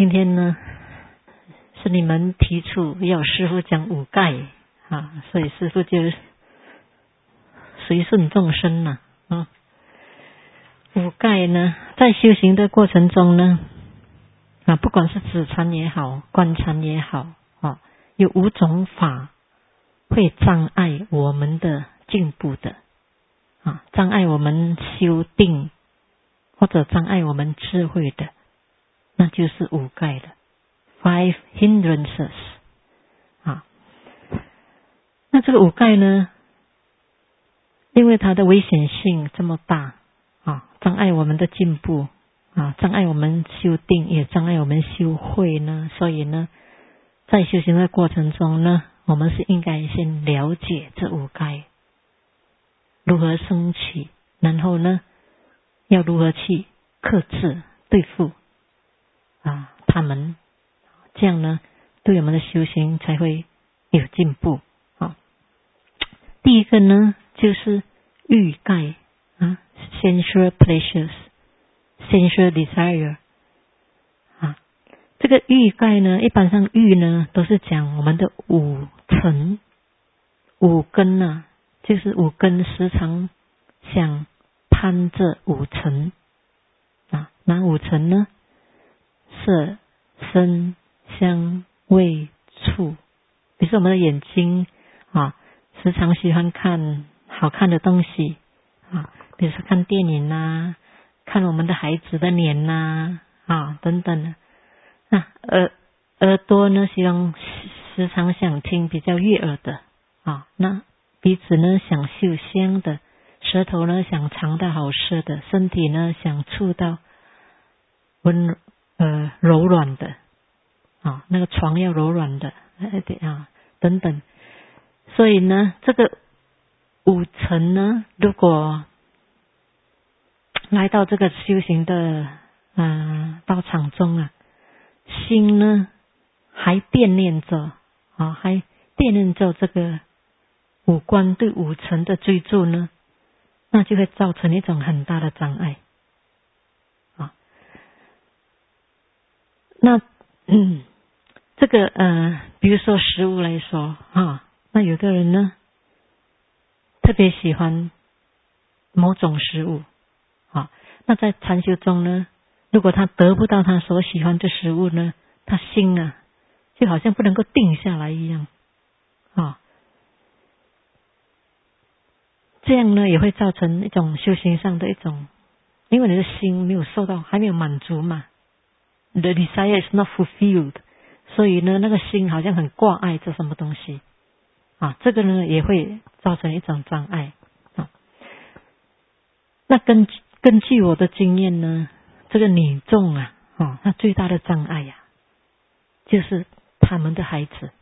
今天呢是你们提出要师父讲五盖啊，所以师父就随顺众生了五盖呢，在修行的过程中呢不管是止禅也好，观禅也好有5种法会障碍我们的进步的障碍我们修定或者障碍我们智慧的，那就是五盖了。5 hindrances 那这个五盖呢，因为它的危险性这么大障碍我们的进步障碍我们修定，也障碍我们修慧呢，所以呢在修行的过程中呢，我们是应该先了解这五盖如何升起，然后呢要如何去克制对付他们，这样呢对我们的修行才会有进步第一个呢就是欲盖sensual pleasures sensual desire这个欲盖呢，一般上欲呢都是讲我们的五尘五根就是五根时常想攀这五尘哪五尘呢？色声香味触。比如说我们的眼睛时常喜欢看好看的东西比如说看电影看我们的孩子的脸等等的。那耳朵呢，希望时常想听比较悦耳的那鼻子呢想嗅香的，舌头呢想尝到好吃的，身体呢想触到柔软的那个床要柔软的等等。所以呢这个五尘呢，如果来到这个修行的道场中心呢还惦念着还惦念着这个五官对五尘的追逐呢，那就会造成一种很大的障碍那这个比如说食物来说那有的人呢特别喜欢某种食物那在禅修中呢，如果他得不到他所喜欢的食物呢，他心就好像不能够定下来一样这样呢也会造成一种修行上的一种，因为你的心没有受到，还没有满足嘛， The desire is not fulfilled， 所以呢那个心好像很挂碍着什么东西这个呢也会造成一种障碍那根据我的经验呢，这个女众那最大的障碍就是他们的孩子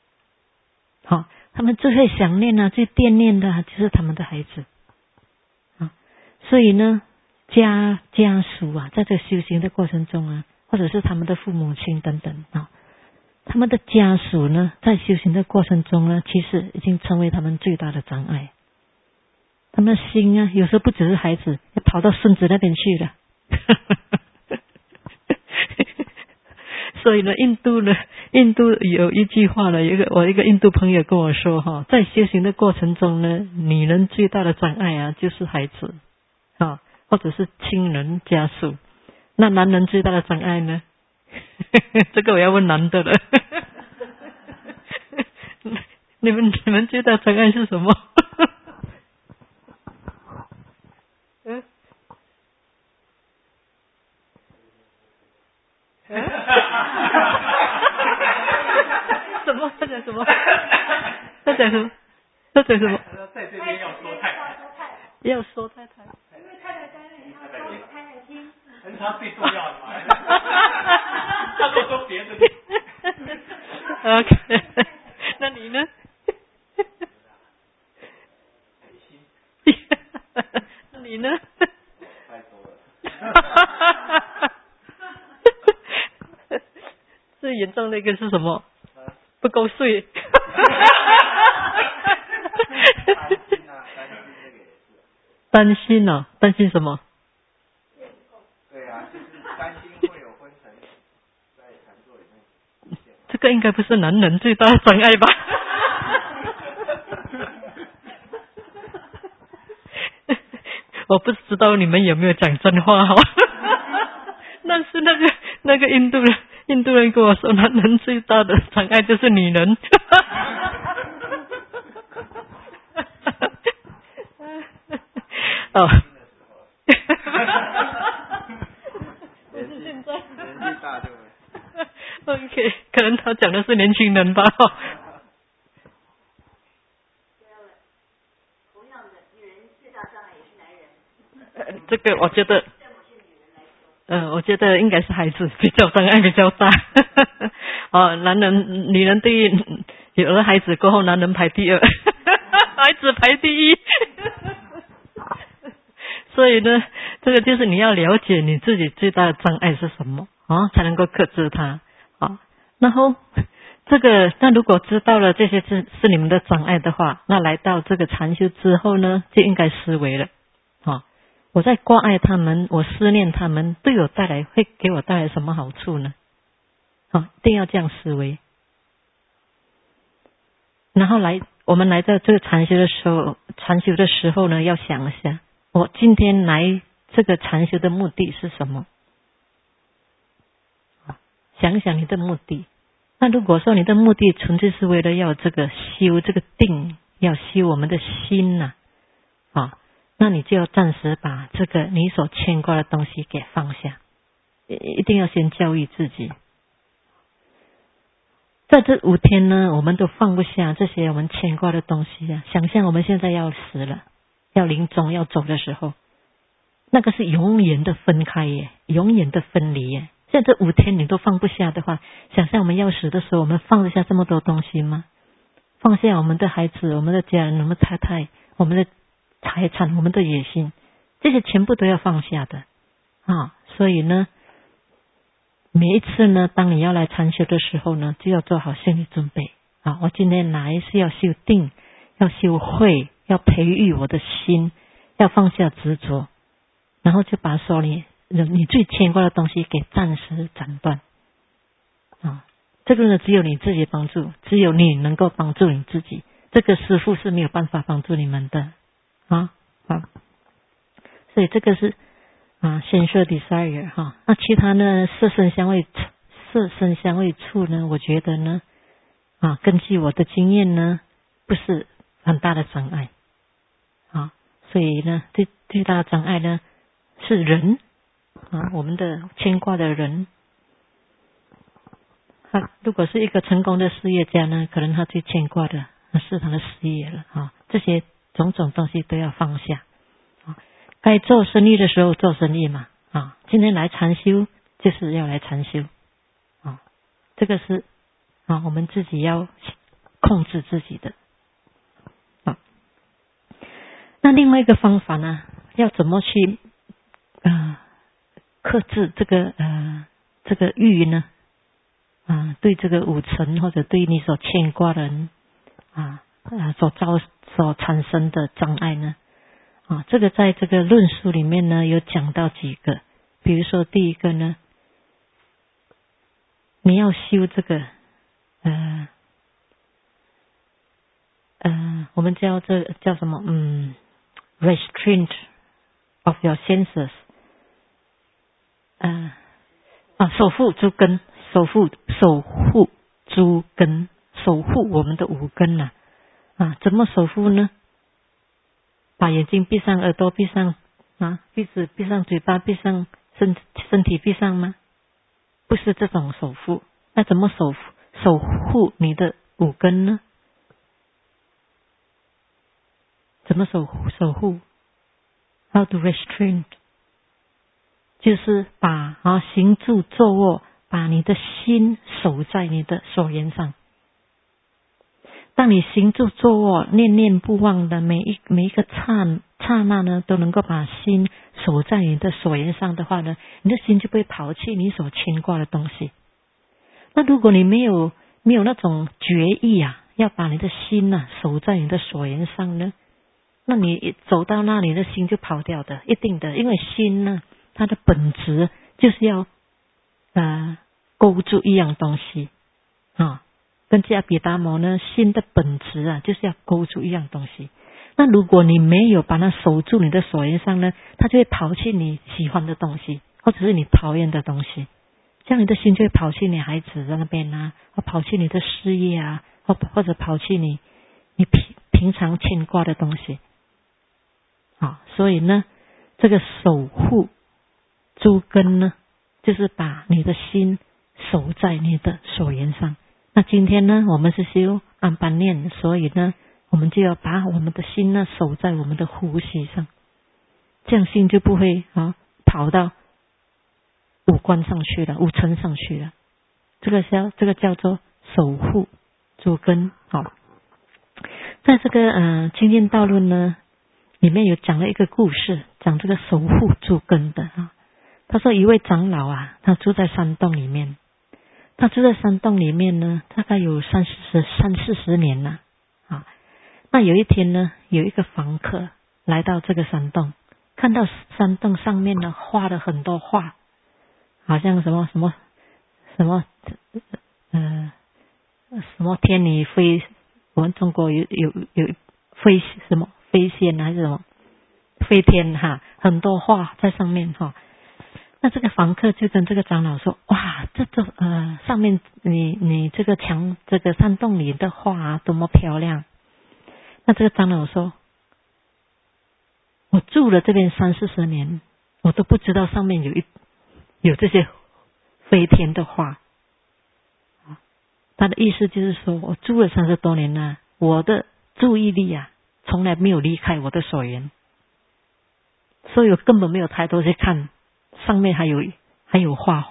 他们最会想念最惦念的就是他们的孩子所以呢家属在这修行的过程中或者是他们的父母亲等等他们的家属呢在修行的过程中呢，其实已经成为他们最大的障碍。他们的心有时候不只是孩子，要跑到孙子那边去了所以呢印度有一句话我一个印度朋友跟我说在修行的过程中呢，女人最大的障碍就是孩子或者是亲人家属。那男人最大的障碍呢这个我要问男的了你们最大的障碍是什么什么？他讲什么？他讲什么？他讲什么？ 在这边要说太太， 要说太太， 因为太太在那里，他说太太听， 那是他最重要的嘛。他都说别的。 OK， 那你呢？那你呢？ 太多了。 最严重的一个是什么？不够睡。担心担心什么？ 对就是担心会有昏沉在这个应该不是男人最大的障碍吧？我不知道你们有没有讲真话哈？但是那个印度人跟我说，男人最大的障碍就是女人。哦。年纪大就OK， 可能他讲的是年轻人吧。 同样的，女人最大障碍也是男人。 这个我觉得，我觉得应该是孩子比较障碍比较大。哦，女人第一，有了孩子过后，男人排第二，孩子排第一。所以呢，这个就是你要了解你自己最大的障碍是什么啊，才能够克制它啊。然后那如果知道了这些是你们的障碍的话，那来到这个禅修之后呢，就应该思维了啊。我在挂碍他们，我思念他们，会给我带来什么好处呢？啊，一定要这样思维。然后我们来到这个禅修的时候呢，要想一下。我今天来这个禅修的目的是什么？想一想你的目的。那如果说你的目的纯粹是为了要这个修这个定，要修我们的心呐，那你就要暂时把这个你所牵挂的东西给放下，一定要先教育自己。在这5天呢，我们都放不下这些我们牵挂的东西啊。想象我们现在要死了。要临终要走的时候，那个是永远的分开耶，永远的分离耶。现在这5天你都放不下的话，想象我们要死的时候，我们放得下这么多东西吗？放下我们的孩子、我们的家人、我们的太太、我们的财产、我们的野心，这些全部都要放下的啊。所以呢，每一次呢，当你要来禅修的时候呢，就要做好心理准备啊。我今天来是要修定，要修慧。要培育我的心，要放下执着，然后就把手里你最牵挂的东西给暂时斩断啊！这个呢，只有你自己帮助，只有你能够帮助你自己，这个师父是没有办法帮助你们的啊！所以这个是先说 desire 哈。那其他呢，色身香味触呢，我觉得呢根据我的经验呢，不是很大的障碍。所以呢，最大的障碍呢是人我们的牵挂的人。他如果是一个成功的事业家呢，可能他最牵挂的是他的事业了这些种种东西都要放下该做生意的时候做生意嘛今天来禅修就是要来禅修这个是我们自己要控制自己的。那另外一个方法呢，要怎么去克制这个欲呢？对这个5尘或者对你所牵挂的人所产生的障碍呢？这个在这个论述里面呢有讲到几个，比如说第一个呢，你要修这个我们叫什么restraint of your senses 守护诸根，守护诸根，守护我们的5根怎么守护呢？把眼睛闭上，耳朵闭上鼻子闭上，嘴巴闭上，身体闭上吗？不是这种守护。那怎么守护你的5根呢？怎么守护 ？How to restrain？ 就是把行住坐卧，把你的心守在你的所缘上。当你行住坐卧，念念不忘的每一个刹那呢，都能够把心守在你的所缘上的话呢，你的心就不会抛弃你所牵挂的东西。那如果你没有那种决意要把你的心守在你的所缘上呢？那你走到那里的心就跑掉的，一定的，因为心呢，它的本质就是要勾住一样东西啊。跟迦毗达摩呢，心的本质啊，就是要勾住一样东西。那如果你没有把它守住你的所缘上呢，它就会跑去你喜欢的东西，或者是你讨厌的东西。这样你的心就会跑去你孩子在那边啊，或跑去你的事业啊，或者跑去你平常牵挂的东西。啊，所以呢，这个守护诸根呢，就是把你的心守在你的所缘上。那今天呢，我们是修安般念，所以呢，我们就要把我们的心呢守在我们的呼吸上，这样心就不会跑到五官上去了，五尘上去了。这个叫做守护诸根。好，在这个清净道论呢，里面有讲了一个故事，讲这个守护诸根的啊。他说一位长老啊，他住在山洞里面。他住在山洞里面呢，大概有三四十年了啊。那有一天呢，有一个房客来到这个山洞，看到山洞上面呢画了很多画，好像什么天女飞，我们中国有飞什么飞仙还是什么飞天哈，很多画在上面哈。那这个房客就跟这个长老说：“哇，上面你这个墙这个山洞里的画多么漂亮！”那这个长老说：“我住了这边30-40年，我都不知道上面有这些飞天的画。”他的意思就是说，我住了30多年了，我的注意力啊，从来没有离开我的所缘，所以我根本没有抬头去看。上面还有画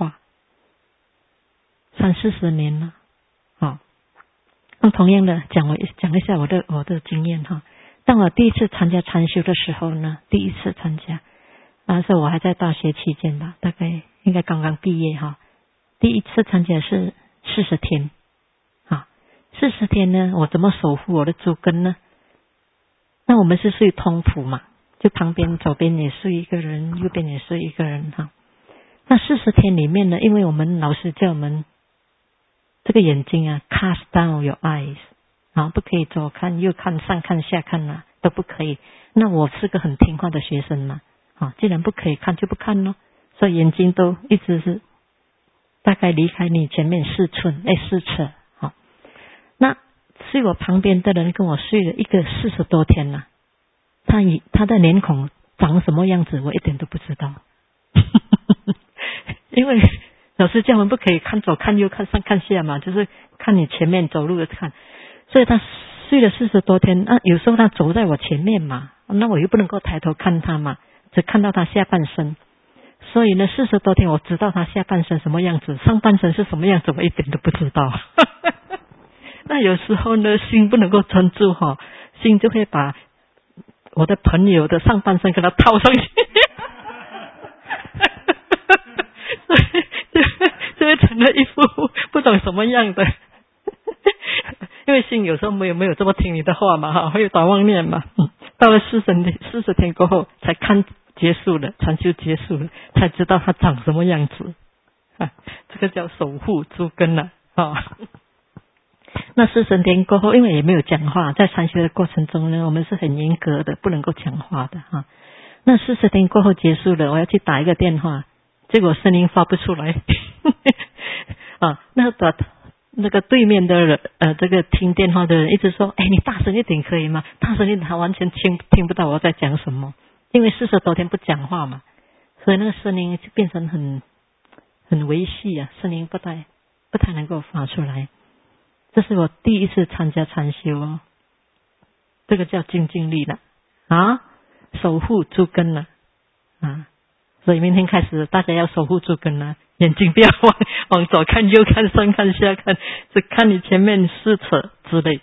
30-40年了，好。那同样的讲一下我的经验哈。当我第一次参加禅修的时候呢，第一次参加，那时候我还在大学期间吧，大概应该刚刚毕业哈。第一次参加是40天，啊，40天呢，我怎么守护我的诸根呢？那我们是睡通铺嘛。就旁边左边也睡一个人，右边也睡一个人哈。那40天里面呢，因为我们老师叫我们这个眼睛啊 cast down your eyes 啊，不可以左看右看上看下看啊，都不可以。那我是个很听话的学生嘛，啊，既然不可以看就不看咯，所以眼睛都一直是大概离开你前面4尺好。那睡我旁边的人跟我睡了一个40多天了。他的脸孔长什么样子，我一点都不知道，因为老师叫我们不可以看左看右看上看下嘛，就是看你前面走路的看，所以他睡了40多天，有时候他走在我前面嘛，那我又不能够抬头看他嘛，只看到他下半身，所以呢40多天我知道他下半身什么样子，上半身是什么样子，我一点都不知道。那有时候呢，心不能够专注哈，心就会把我的朋友的上半身给他套上去，就会成了一副不懂什么样的。因为心有时候没有这么听你的话嘛，哈，会有短妄念嘛。到了40天过后，才看结束了，禅修结束了，才知道他长什么样子。这个叫守护诸根了啊。那40天过后，因为也没有讲话，在禅修的过程中呢，我们是很严格的，不能够讲话的哈。那40天过后结束了，我要去打一个电话，结果声音发不出来。啊，那个对面的人，这个听电话的人一直说，你大声一点可以吗？大声一点，他完全听不到我在讲什么，因为40多天不讲话嘛，所以那个声音就变成很微细啊，声音不太能够发出来。这是我第一次参加禅修哦，这个叫精进力了啊，守护诸根了啊，所以明天开始大家要守护诸根了，眼睛不要往左看右看上看下看，只看你前面4尺之类。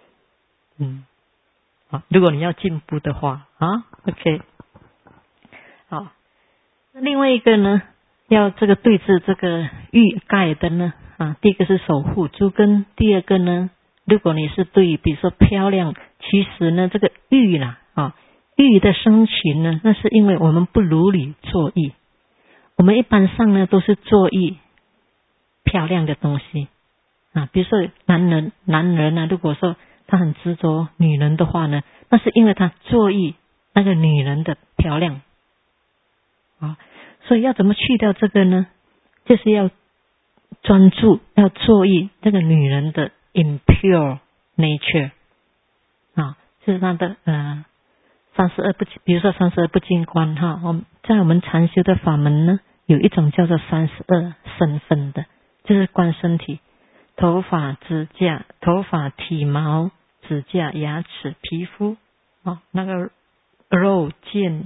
好，如果你要进步的话啊 ，OK， 好，另外一个呢，要这个对治这个欲盖的呢。第一个是守护诸根，第二个呢，如果你是对比如说漂亮，其实呢这个欲啦欲的升起呢，那是因为我们不如理作意，我们一般上呢都是作意漂亮的东西啊，比如说男人啊，如果说他很执着女人的话呢，那是因为他注意那个女人的漂亮啊，所以要怎么去掉这个呢？就是要专注，要注意这个女人的 impure nature 啊，就是她的32不，比如说32不净观哈，在我们禅修的法门呢，有一种叫做32身分的，就是观身体，头发、指甲、体毛、指甲、牙齿、皮肤那个肉腱、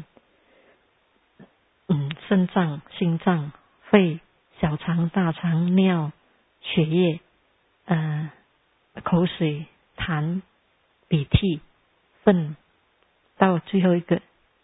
肾脏、心脏、肺、小肠、大肠、尿、血液、口水、痰、鼻涕、粪，到最后一个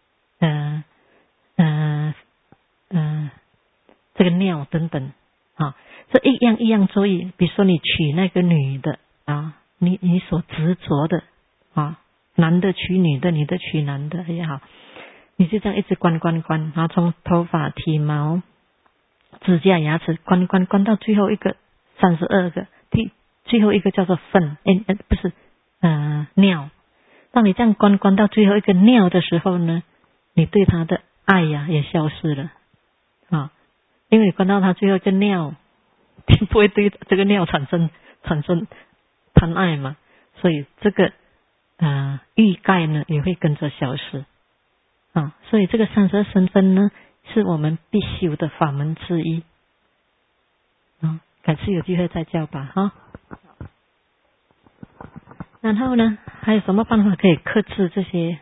这个尿等等啊，这一样一样注意。比如说你娶那个女的啊，你所执着的啊，男的娶女的，女的娶男的也好，你就这样一直观，然后从头发、体毛、指甲、牙齿观到最后一个32个，最后一个叫做粪，不是尿。当你这样观到最后一个尿的时候呢，你对他的爱呀也消失了啊，因为你观到他最后一个尿，你不会对这个尿产生贪爱嘛，所以这个欲盖呢也会跟着消失啊，所以这个32身分呢是我们必修的法门之一啊，改次有机会再教吧哈。然后呢，还有什么办法可以克制这些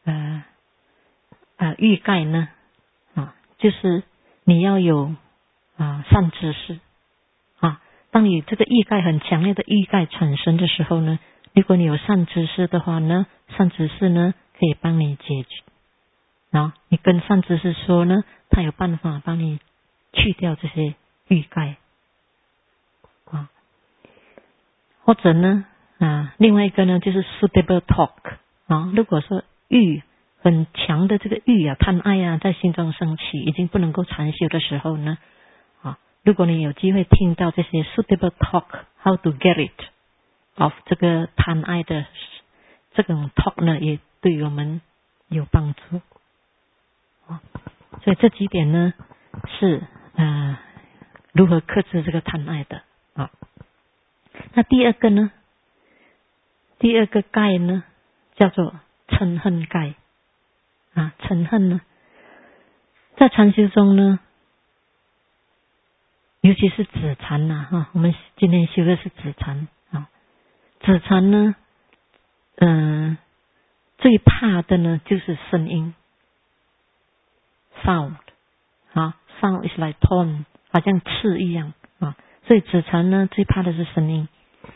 欲盖呢？就是你要有善知识啊。当你这个欲盖很强烈的欲盖产生的时候呢，如果你有善知识的话呢，善知识呢可以帮你解决啊。你跟善知识说呢，他有办法帮你去掉这些欲盖啊。或者呢另外一个呢就是 suitable talk 啊，如果说欲很强的这个欲贪爱在心中升起，已经不能够禅修的时候呢如果你有机会听到这些 suitable talk how to get it of 这个贪爱的这种 talk 呢，也对我们有帮助所以这几点呢是如何克制这个贪爱的那第二个盖呢叫做嗔恨盖嗔恨呢在禅修中呢，尤其是止禅我们今天修的是止禅止禅呢最怕的呢就是声音 sound sound is like thorn 好像刺一样所以止禅呢最怕的是声音。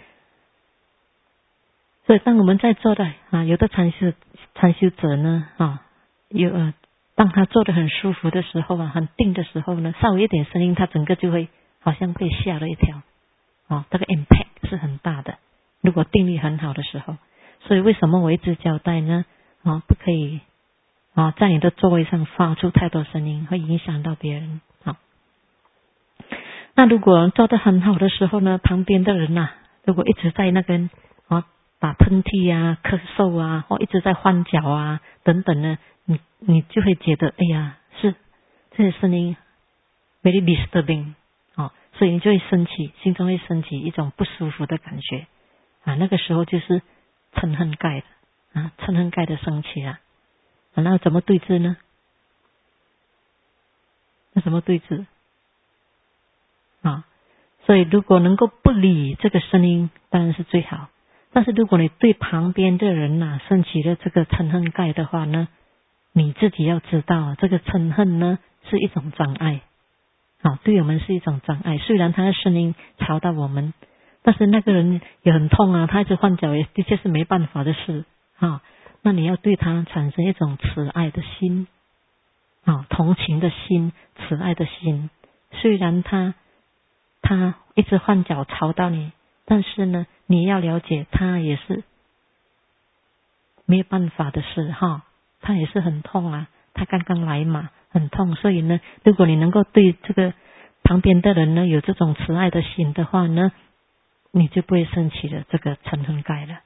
所以当我们在做的有的禅修者呢当他做得很舒服的时候很定的时候呢，稍微一点声音他整个就会好像被吓了一跳这个 impact 是很大的，如果定力很好的时候。所以为什么我一直交代呢不可以在你的座位上发出太多声音，会影响到别人那如果做得很好的时候呢，旁边的人如果一直在那边打喷嚏咳嗽或一直在换脚等等呢，你就会觉得哎呀，是这些声音 very disturbing所以你就会心中会升起一种不舒服的感觉那个时候就是嗔恨盖的嗔恨盖的升起那怎么对治呢？那怎么对治所以如果能够不理这个声音当然是最好，但是如果你对旁边的人升起了这个嗔恨盖的话呢，你自己要知道这个嗔恨呢是一种障碍对我们是一种障碍。虽然他的声音吵到我们，但是那个人也很痛他一直换脚也的确是没办法的事那你要对他产生一种慈爱的心同情的心，慈爱的心。虽然他一直换脚吵到你，但是呢你要了解他也是没有办法的事他也是很痛他刚刚来嘛，很痛。所以呢如果你能够对这个旁边的人呢有这种慈爱的心的话呢，你就不会升起了这个嗔恨盖了。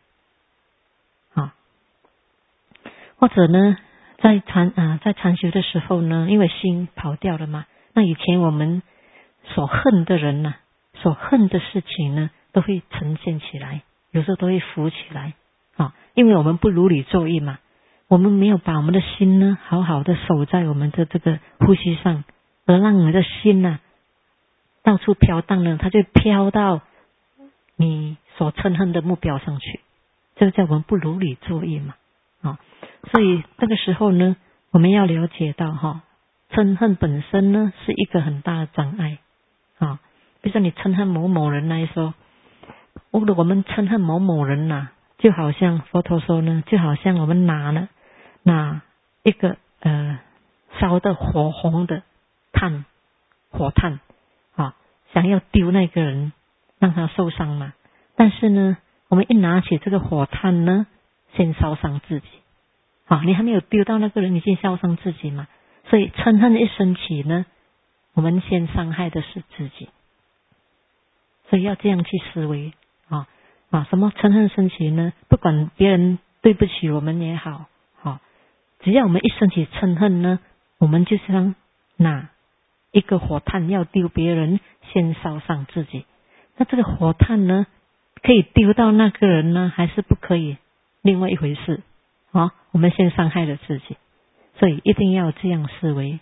或者呢，在禅修的时候呢，因为心跑掉了嘛，那以前我们所恨的人呢，所恨的事情呢，都会呈现起来，有时候都会浮起来因为我们不如理作意嘛，我们没有把我们的心呢好好的守在我们的这个呼吸上，而让我们的心呢到处飘荡呢，它就飘到你所嗔恨的目标上去，这个叫我们不如理作意嘛所以这个时候呢，我们要了解到嗔恨本身呢是一个很大的障碍比如说你嗔恨某某人来说，如果我们嗔恨某某人就好像佛陀说呢，就好像我们拿一个烧得火红的火炭想要丢那个人让他受伤嘛，但是呢我们一拿起这个火炭呢，先烧伤自己你还没有丢到那个人，你先烧伤自己嘛。所以嗔恨一升起呢，我们先伤害的是自己。所以要这样去思维什么嗔恨升起呢？不管别人对不起我们也好只要我们一升起嗔恨呢，我们就像拿一个火炭要丢别人，先烧伤自己。那这个火炭呢，可以丢到那个人呢，还是不可以？另外一回事我们先伤害了自己，所以一定要这样思维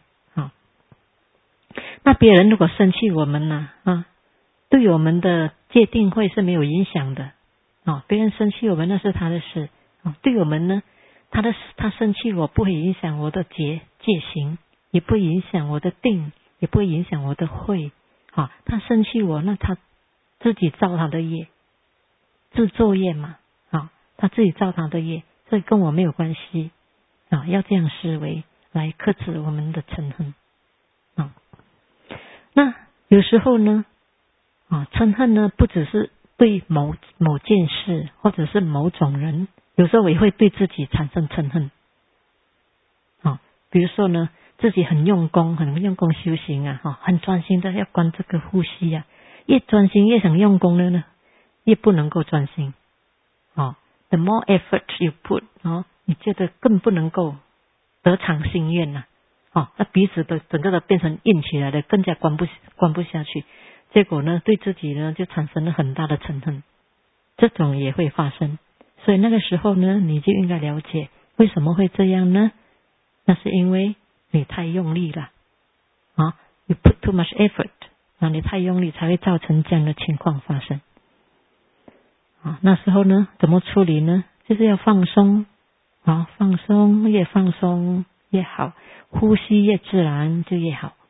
那别人如果生气我们对我们的戒定慧是没有影响的别人生气我们那是他的事对我们呢，他生气我不会影响我的戒行，也不会影响我的定，也不会影响我的慧他生气我，那他自己造他的业，自作业嘛他自己造他的业，所以跟我没有关系要这样思维来克制我们的嗔恨那有时候呢嗔恨呢不只是对某件事或者是某种人，有时候也会对自己产生嗔恨比如说呢，自己很用功修行很专心的要观这个呼吸越专心越想用功的呢，越不能够专心The more effort you put 你觉得更不能够得偿心愿那彼此的整个的变成硬起来了，更加关不下去，结果呢对自己呢就产生了很大的嗔恨，这种也会发生。所以那个时候呢，你就应该了解为什么会这样呢？那是因为你太用力了You put too much effort 你太用力才会造成这样的情况发生那时候呢怎么处理呢？就是要放松放松，越放松越好，呼吸越自然就越好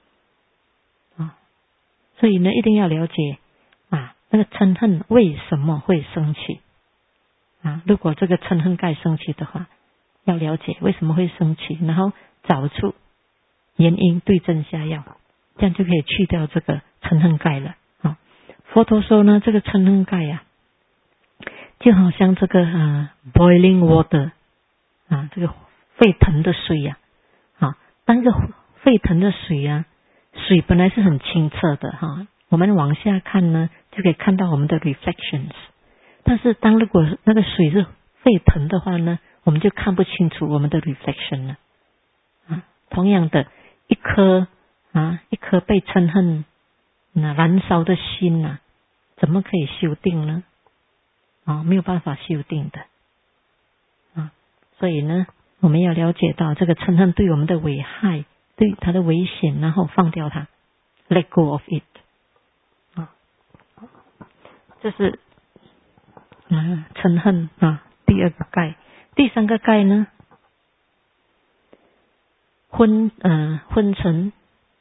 所以呢一定要了解那个嗔恨为什么会升起如果这个嗔恨盖升起的话，要了解为什么会升起，然后找出原因，对症下药，这样就可以去掉这个嗔恨盖了佛陀说呢，这个嗔恨盖就好像这个boiling water这个沸腾的水当一个沸腾的水水本来是很清澈的我们往下看呢就可以看到我们的 reflections， 但是当如果那个水是沸腾的话呢，我们就看不清楚我们的 reflection 了同样的一颗被嗔恨燃烧的心怎么可以修定呢没有办法修定的所以呢我们要了解到这个嗔恨对我们的危害，对它的危险，然后放掉它 let go of it这是嗔恨第二个盖。第三个盖呢，昏沉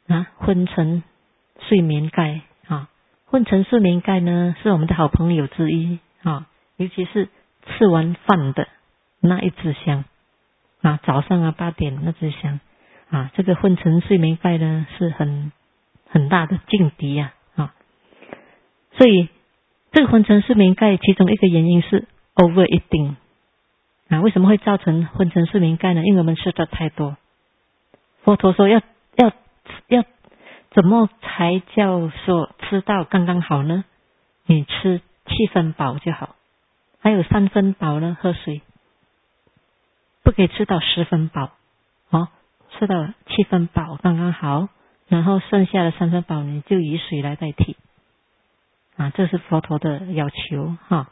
睡眠盖昏沉睡眠盖呢是我们的好朋友之一尤其是吃完饭的那一支香早上8点那支香这个昏沉睡眠盖呢是很大的劲敌所以这个昏沉睡眠盖其中一个原因是 overeating为什么会造成昏沉睡眠盖呢？因为我们吃的太多。佛陀说要什么才叫说吃到刚刚好呢？你吃7分饱就好，还有3分饱呢，喝水，不可以吃到10分饱，吃到7分饱刚刚好，然后剩下的3分饱你就以水来代替这是佛陀的要求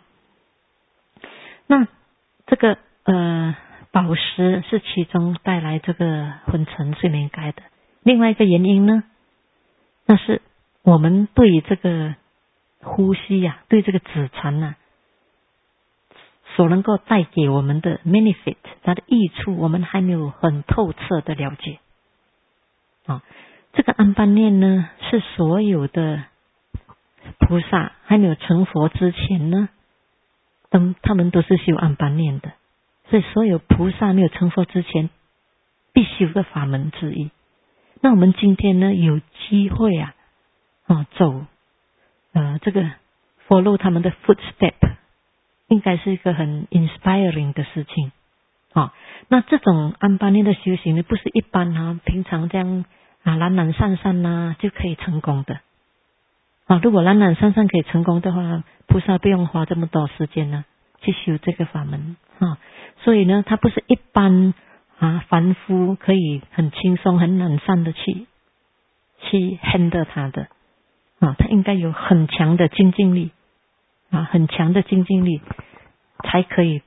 那这个饱食是其中带来这个昏沉睡眠盖的。另外一个原因呢，那是我们对这个呼吸对这个止禅所能够带给我们的 benefit 它的益处，我们还没有很透彻的了解这个安般念呢，是所有的菩萨还没有成佛之前呢，他们都是修安般念的，所以所有菩萨没有成佛之前必修的法门之一。那我们今天呢，有机会走这个 follow 他们的 footstep， 应该是一个很 inspiring 的事情那这种安般念的修行呢，不是一般平常这样懒懒散散就可以成功的如果懒懒散散可以成功的话，菩萨不用花这么多时间去修这个法门所以呢，它不是一般凡夫可以很轻松很懒散的去 handle 它的它应该有很强的精进力很强的精进力才可以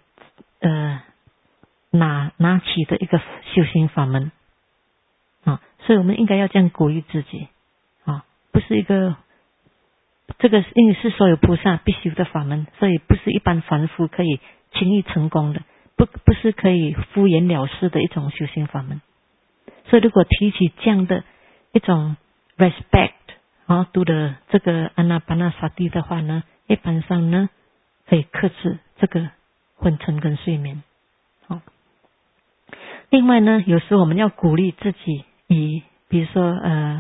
拿起的一个修行法门所以我们应该要这样鼓励自己不是一个这个因为是所有菩萨必修的法门，所以不是一般凡夫可以轻易成功的，不是可以敷衍了事的一种修行法门。所以如果提起这样的一种 respect对的这个阿那巴那萨蒂的话呢，一般上呢可以克制这个昏沉跟睡眠另外呢，有时候我们要鼓励自己比如说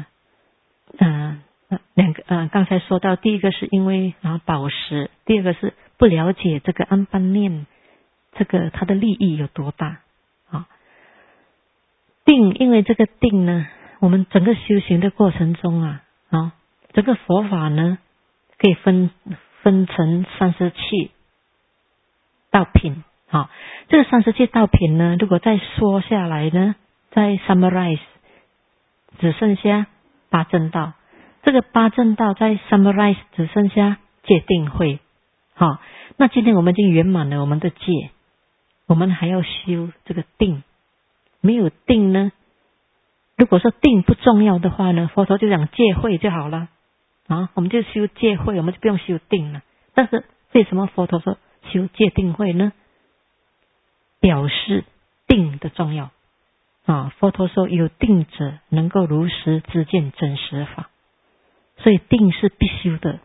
刚才说到第一个是因为饱食，第二个是不了解这个安般念这个它的利益有多大定，因为这个定呢，我们整个修行的过程中整个佛法呢可以分成37道品这个37道品呢，如果再说下来呢，再 summarize 只剩下8正道，这个8正道再 summarize 只剩下戒定慧那今天我们已经圆满了我们的戒，我们还要修这个定。没有定呢，如果说定不重要的话呢，佛陀就讲戒慧就好了我们就修戒慧，我们就不用修定了。但是为什么佛陀说修戒定慧呢？表示定的重要佛陀说有定者能够如实知见真实法，所以定是必修的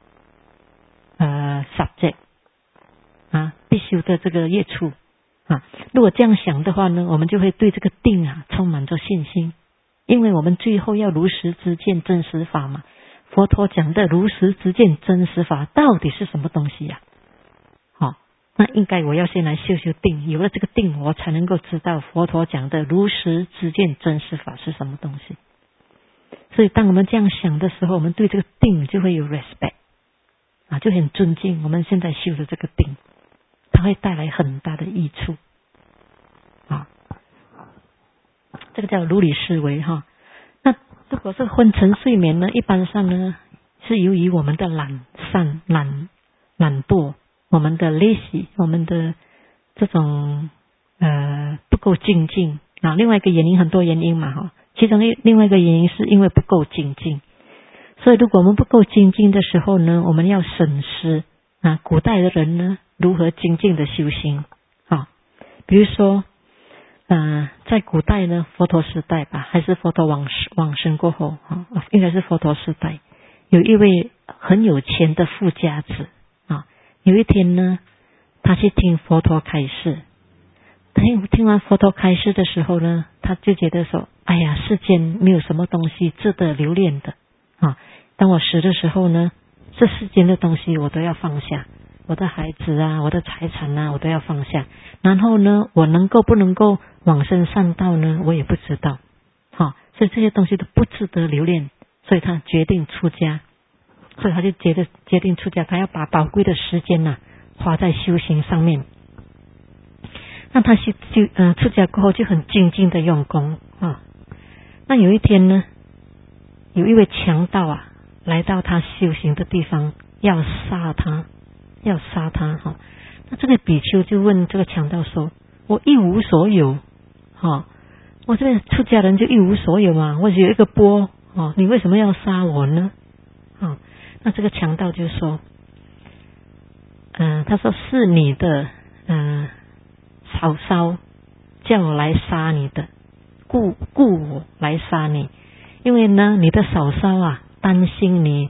subject必修的这个业处如果这样想的话呢，我们就会对这个定充满着信心，因为我们最后要如实知见真实法嘛。佛陀讲的如实知见真实法到底是什么东西那应该我要先来修定，有了这个定我才能够知道佛陀讲的如实知见真实法是什么东西。所以当我们这样想的时候，我们对这个定就会有 respect 就很尊敬我们现在修的这个定，它会带来很大的益处这个叫如理思维那如果是昏沉睡眠呢，一般上呢是由于我们的懒惰，我们的 lazy， 我们的这种不够精进另外一个原因，很多原因嘛其中另外一个原因是因为不够精进。所以如果我们不够精进的时候呢，我们要审视古代的人呢如何精进的修行比如说在古代呢，佛陀时代吧，还是佛陀往生过后应该是佛陀时代，有一位很有钱的富家子有一天呢，他去听佛陀开示，听完佛陀开示的时候呢，他就觉得说，哎呀，世间没有什么东西值得留恋的当我死的时候呢，这世间的东西我都要放下，我的孩子我的财产我都要放下，然后呢，我不能够往生善道呢，我也不知道所以这些东西都不值得留恋， 所以他决定出家，所以他就决定出家，他要把宝贵的时间花在修行上面。那他出家过后就很精进的用功啊。那有一天呢，有一位强盗来到他修行的地方，要杀他哈。那这个比丘就问这个强盗说：“我一无所有，我这个出家人就一无所有嘛，我只有一个钵，你为什么要杀我呢？”那这个强盗就说：“他说是你的嫂嫂叫我来杀你的，故我来杀你，因为呢你的嫂嫂担心你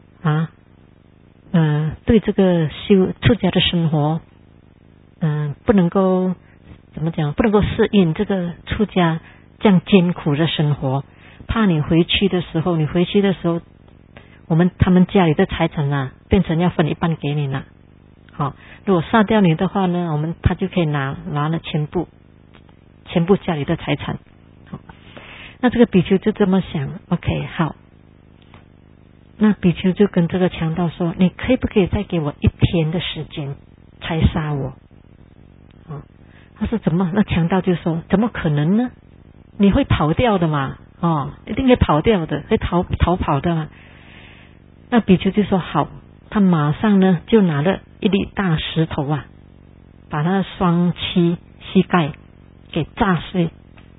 对这个出家的生活不能够怎么讲，不能够适应这个出家这样艰苦的生活，怕你回去的时候他们家里的财产变成要分一半给你了。如果杀掉你的话呢，他就可以拿了全部家里的财产。那这个比丘就这么想 ，OK 好。那比丘就跟这个强盗说：“你可不可以再给我1天的时间才杀我？”他说：“怎么？”那强盗就说：“怎么可能呢？你会跑掉的嘛？一定会跑掉的，会逃跑的嘛。”那比丘就说：“好。”他马上呢就拿了一粒大石头把他的双膝盖给炸碎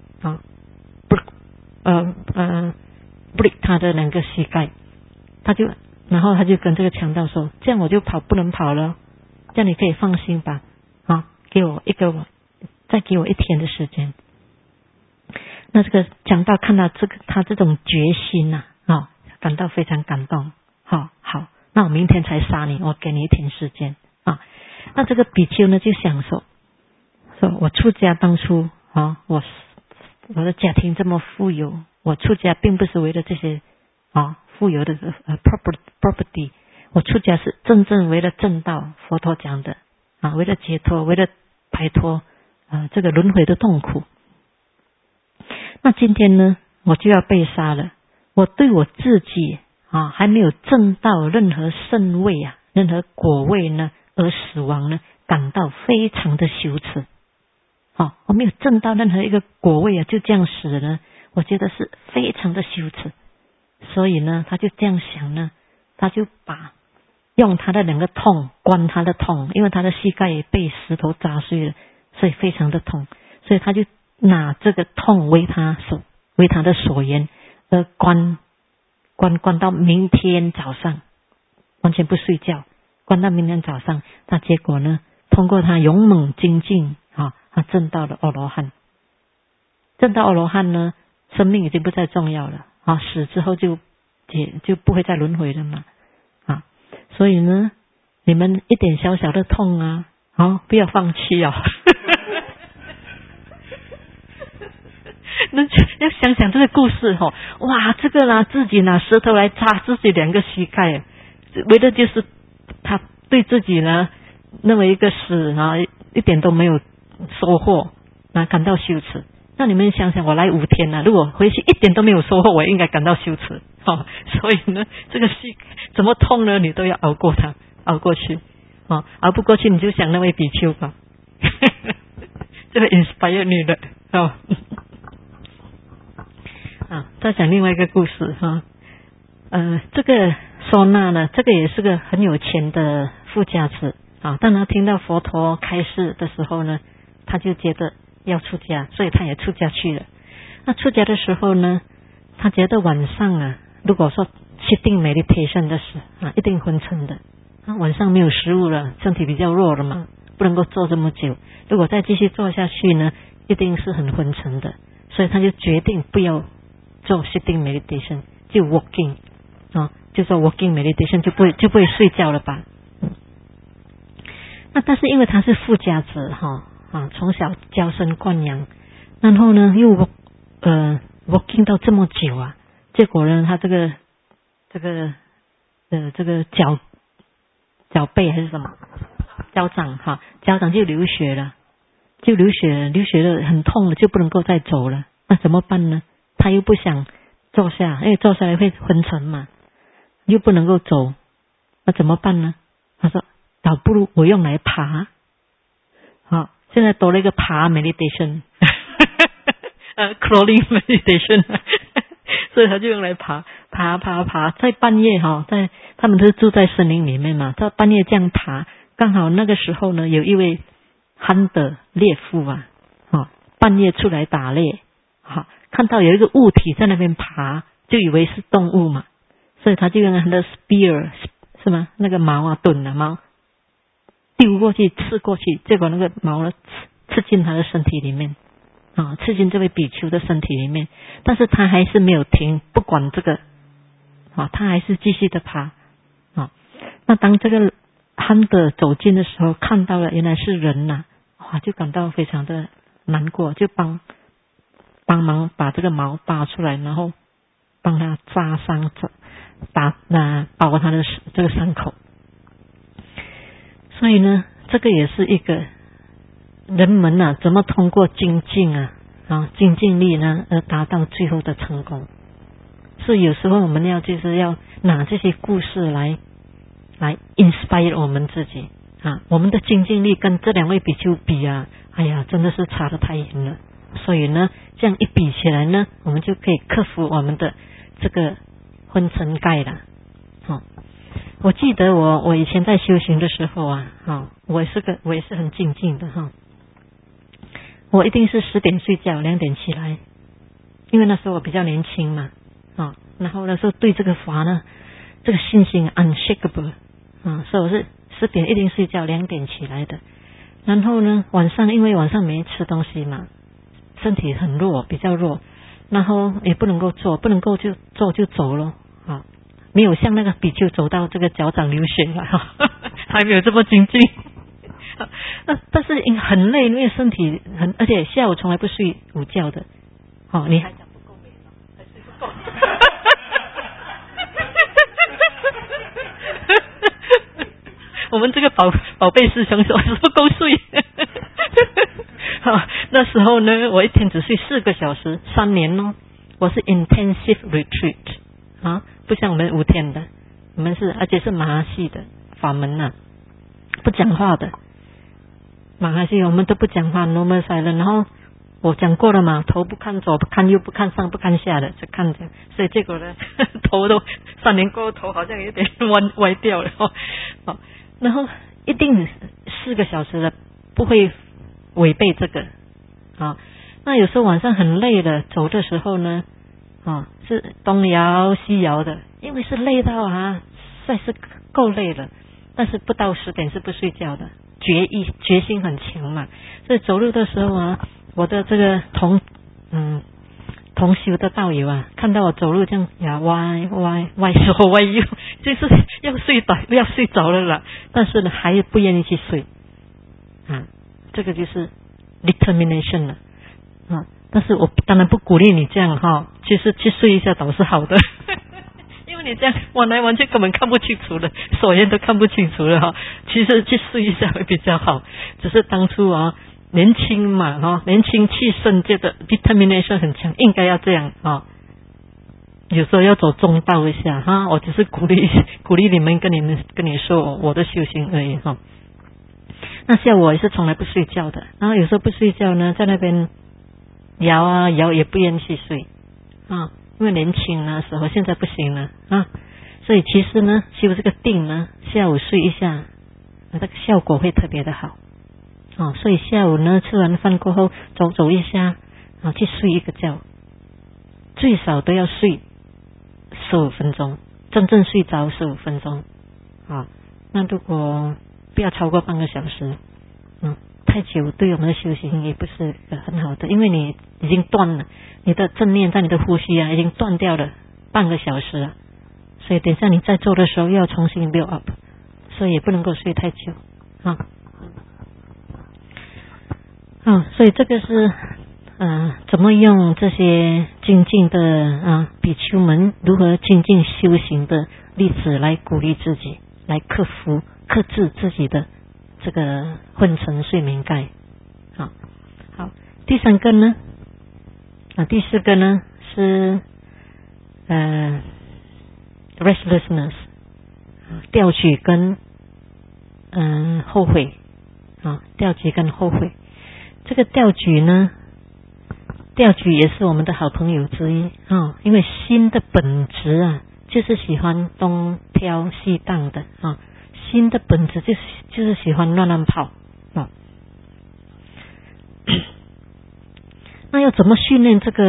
break 他的2个膝盖。然后他就跟这个强盗说：“这样我就不能跑了，这样你可以放心吧，再给我1天的时间。”那这个强盗看到他这种决心感到非常感动。好，那我明天才杀你，我给你1天时间那这个比丘呢就想说我出家当初我的家庭这么富有，我出家并不是为了这些富有的property， 我出家是真正为了正道，佛陀讲的为了解脱，为了摆脱这个轮回的痛苦。那今天呢我就要被杀了，我对我自己还没有证到任何圣位任何果位呢而死亡呢，感到非常的羞耻。我没有证到任何一个果位就这样死了，我觉得是非常的羞耻。所以呢他就这样想呢，他就用他的2个痛关他的痛，因为他的膝盖也被石头砸碎了，所以非常的痛，所以他就拿这个痛为他的所缘，而关到明天早上，完全不睡觉，关到明天早上。那结果呢，通过他勇猛精进他证到了阿罗汉。证到阿罗汉呢，生命已经不再重要了死之后就不会再轮回了嘛所以呢，你们一点小小的痛不要放弃那要想想这个故事哇，这个自己拿石头来扎自己2个膝盖，为的就是他对自己呢那么一个死一点都没有收获感到羞耻。那你们想想，我来5天如果回去一点都没有收获，我应该感到羞耻所以呢这个膝怎么痛呢，你都要熬过去熬不过去你就想那位比丘吧这个 inspire 你的再讲另外一个故事这个收纳呢，这个也是个很有钱的富家子当他听到佛陀开示的时候呢，他就觉得要出家，所以他也出家去了。那出家的时候呢，他觉得晚上如果说sitting meditation的时一定昏沉的晚上没有食物了，身体比较弱了嘛，不能够坐这么久，如果再继续坐下去呢，一定是很昏沉的，所以他就决定不要做 sitting meditation， 就 walking就做 walking meditation， 就不会睡觉了吧。那但是因为他是富家子从小娇生惯养，然后呢又walking 到这么久结果呢他这个脚背还是什么脚掌就流血了，流血了很痛了，就不能够再走了。那怎么办呢？他又不想坐下，因为坐下来会昏沉嘛，又不能够走，那怎么办呢？他说倒不如我用来爬。好，现在多了一个爬 meditation crawling meditation 所以他就用来爬，在半夜在他们都是住在森林里面嘛，在半夜这样爬，刚好那个时候呢，有一位hunter猎夫半夜出来打猎，看到有一个物体在那边爬，就以为是动物嘛，所以他就用他的 spear 是吗？那个矛盾的矛丢过去，刺过去，结果那个矛呢刺进他的身体里面刺进这位比丘的身体里面，但是他还是没有停，不管这个他还是继续的爬那当这个hunter走近的时候，看到了原来是人就感到非常的难过，就帮忙把这个矛拔出来，然后帮他扎伤包他的这个伤口。所以呢，这个也是一个人们怎么通过精进精进力呢而达到最后的成功。所以有时候我们就是要拿这些故事来 inspire 我们自己我们的精进力跟这两位比丘比哎呀，真的是差得太远了。所以呢，这样一比起来呢，我们就可以克服我们的这个昏沉盖了我记得我以前在修行的时候我也是很精进的我一定是10点睡觉，2点起来，因为那时候我比较年轻嘛然后那时候对这个法呢，这个信心 unshakable所以我是10点一定睡觉，2点起来的。然后呢，因为晚上没吃东西嘛，身体很弱，比较弱，然后也不能够坐，不能够就坐就走了没有像那个比丘走到这个脚掌流血了还没有这么精进但是很累，因为身体而且下午从来不睡午觉的你还讲不够美吗？还睡不够我们这个宝贝师兄说不够睡那时候呢，我一天只睡4个小时，3年我是 intensive retreat不像我们5天的，我们是而且是马哈系的法门不讲话的。马哈系我们都不讲话 normal silent， 然后我讲过了嘛，头不看左不看右不看上不看下的，就看着，所以结果呢头都3年过后头好像有点歪掉了然后一定4个小时的，不会违背这个那有时候晚上很累了，走的时候呢是东摇西摇的，因为是累到实在是够累了，但是不到10点是不睡觉的，决心很强嘛。所以走路的时候我的这个同修的道友看到我走路这样歪左歪右，就是要睡着了啦，但是呢还不愿意去睡这个就是 determination 了但是我当然不鼓励你这样其实去睡一下倒是好的因为你这样弯来弯去根本看不清楚了，手眼都看不清楚了其实去睡一下会比较好，只是当初年轻嘛年轻气盛，这个 determination 很强，应该要这样有时候要走中道一下我只是鼓励你们，跟你说我的修行而已那像我也是从来不睡觉的，然后有时候不睡觉呢，在那边摇也不愿意去睡因为年轻的时候，现在不行了所以其实呢修这个定呢，下午睡一下这个效果会特别的好所以下午呢吃完饭过后走一下去睡一个觉，最少都要睡15分钟，真正睡着15分钟那如果不要超过半个小时太久对我们的修行也不是很好的，因为你已经断了，你的正念在你的呼吸已经断掉了半个小时了，所以等一下你在做的时候要重新 build up， 所以也不能够睡太久所以这个是怎么用这些精进的比丘们如何精进修行的例子来鼓励自己，来克制自己的这个昏沉睡眠盖好，第3个呢第4个呢是 restlessness 调举跟后悔调举跟后悔。这个调举呢，调举也是我们的好朋友之一因为心的本质就是喜欢东飘西荡的心的本质就是喜欢乱跑那要怎么训练这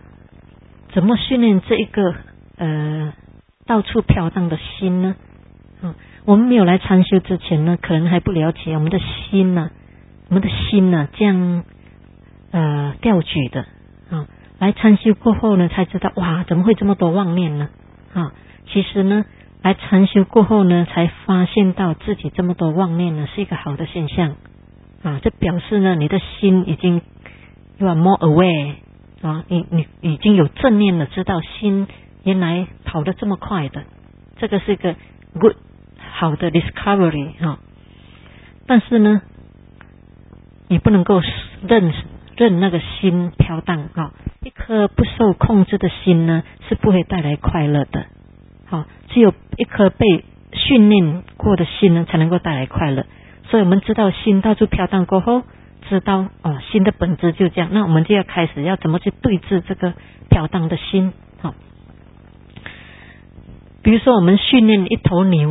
一个到处飘荡的心呢？我们没有来参修之前呢，可能还不了解我们的心呢这样调举的来参修过后呢，才知道哇，怎么会这么多妄念呢？其实呢，来参修过后呢，才发现到自己这么多妄念呢，是一个好的现象这表示呢，你的心已经 you are more aware你已经有正念了，知道心原来跑得这么快的，这个是一个 good 好的 discovery 但是呢，你不能够任那个心飘荡一颗不受控制的心呢，是不会带来快乐的只有一颗被训练过的心呢，才能够带来快乐。所以我们知道心到处飘荡过后，知道心的本质就这样，那我们就要开始要怎么去对治这个飘荡的心比如说我们训练一头牛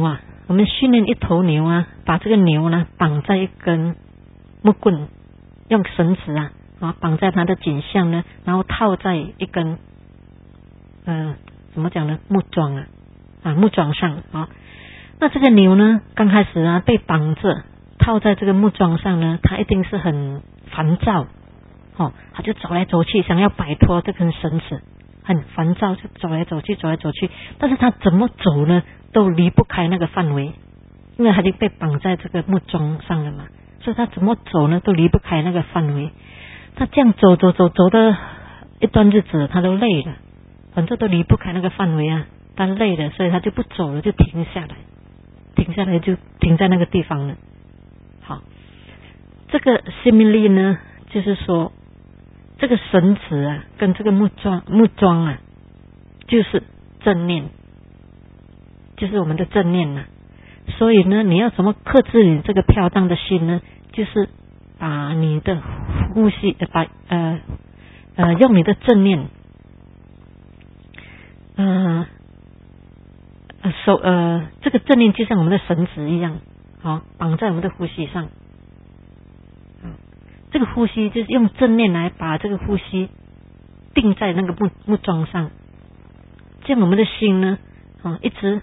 把这个牛呢绑在一根木棍，用绳子绑在它的颈项呢，然后套在一根怎么讲呢，木桩上那这个牛呢，刚开始被绑着套在这个木桩上呢，它一定是很烦躁它就走来走去，想要摆脱这根绳子，很烦躁，就走来走去，但是它怎么走呢，都离不开那个范围，因为它已经被绑在这个木桩上了嘛，所以它怎么走呢，都离不开那个范围。它这样走的一段日子，它都累了，反正都离不开那个范围它累了，所以它就不走了，就停下来就停在那个地方了。好，这个 simile 呢，就是说这个绳子跟这个木桩就是正念，就是我们的正念所以呢，你要怎么克制你这个飘荡的心呢？就是把你的呼吸用你的正念这个正念就像我们的绳子一样绑在我们的呼吸上这个呼吸就是用正念来把这个呼吸定在那个木桩上，这样我们的心呢一直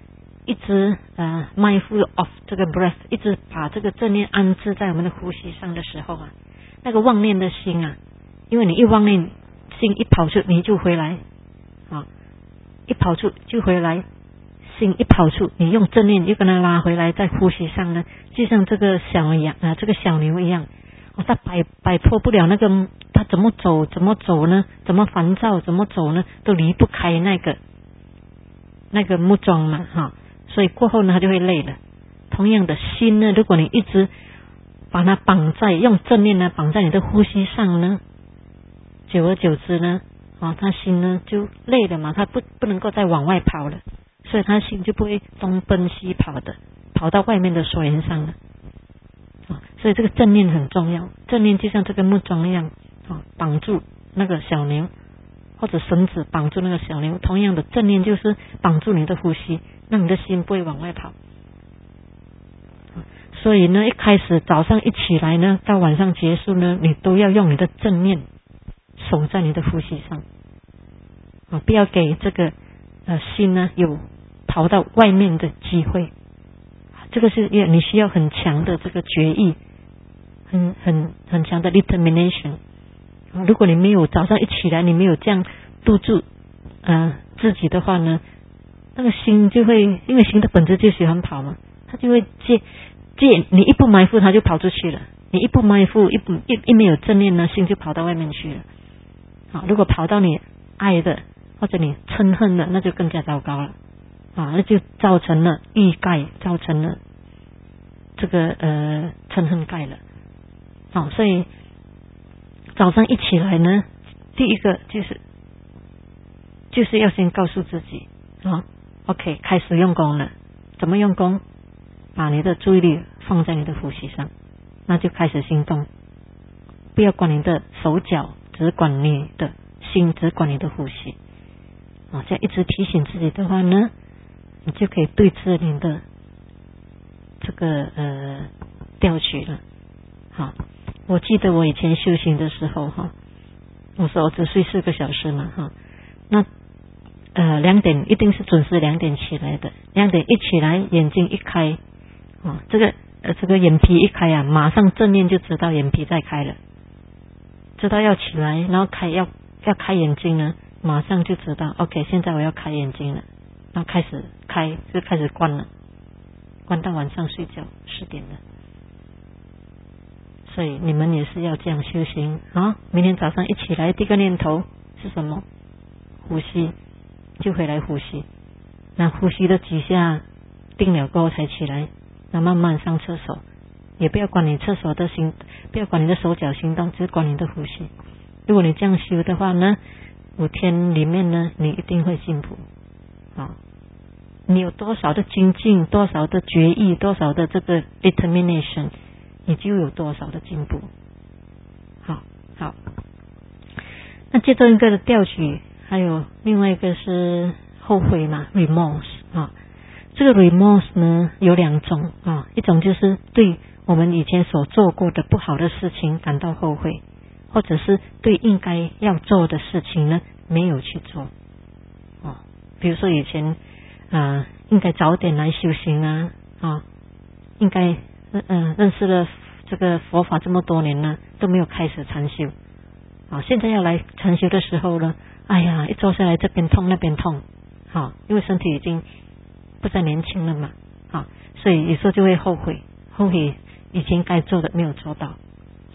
mindful of 这个 breath， 一直把这个正念安置在我们的呼吸上的时候那个妄念的心因为你一妄念，心一跑出你就回来一跑出就回来，心一跑出你用正念又跟它拉回来，在呼吸上呢，就像这个小牛一样它摆脱不了那个，它怎么走呢，怎么烦躁怎么走呢，都离不开那个木桩嘛所以过后呢，它就会累了。同样的心呢，如果你一直把它用正念呢绑在你的呼吸上呢，久而久之呢他心呢就累了嘛，他不能够再往外跑了，所以他心就不会东奔西跑的，跑到外面的水源上了所以这个正念很重要，正念就像这个木桩一样绑住那个小牛，或者绳子绑住那个小牛，同样的正念就是绑住你的呼吸，让你的心不会往外跑。所以呢，一开始早上一起来呢，到晚上结束呢，你都要用你的正念守在你的呼吸上不要给这个心呢有逃到外面的机会。这个是你需要很强的这个决意，很强的 determination。如果你没有早上一起来，你没有这样督住自己的话呢，那个心就会，因为心的本质就喜欢跑嘛，它就会借你一不埋伏，它就跑出去了。你一不埋伏，一没有正念呢，心就跑到外面去了。如果跑到你爱的或者你嗔恨的，那就更加糟糕了那就造成了欲盖，造成了这个嗔恨盖了所以早上一起来呢，第一个就是就是要先告诉自己OK 开始用功了。怎么用功？把你的注意力放在你的呼吸上，那就开始行动，不要管你的手脚，只管你的心，只管你的呼吸这样一直提醒自己的话呢，你就可以对治你的这个调取了。好，我记得我以前修行的时候我说我只睡4个小时嘛那2点一定是准时2点起来的，2点一起来眼睛一开这个眼皮一开马上正念就知道眼皮在开了，知道要起来，然后要开眼睛呢，马上就知道 OK 现在我要开眼睛了，然后开始开就开始关了，关到晚上睡觉10点了。所以你们也是要这样修行明天早上一起来第一个念头是什么？呼吸，就回来呼吸，那呼吸的几下定了过后才起来，那慢慢上厕所，也不要管你厕所的不要管你的手脚行动，只管你的呼吸。如果你这样修的话呢，5天里面呢你一定会进步你有多少的精进，多少的决意，多少的这个 determination， 你就有多少的进步。好，那接着一个的调取，还有另外一个是后悔嘛 remorse 这个 remorse 呢有2种一种就是对我们以前所做过的不好的事情感到后悔，或者是对应该要做的事情呢没有去做比如说以前应该早点来修行应该认识了这个佛法这么多年了都没有开始禅修现在要来禅修的时候呢，哎呀一坐下来这边痛那边痛因为身体已经不再年轻了嘛所以有时候就会后悔以前该做的没有做到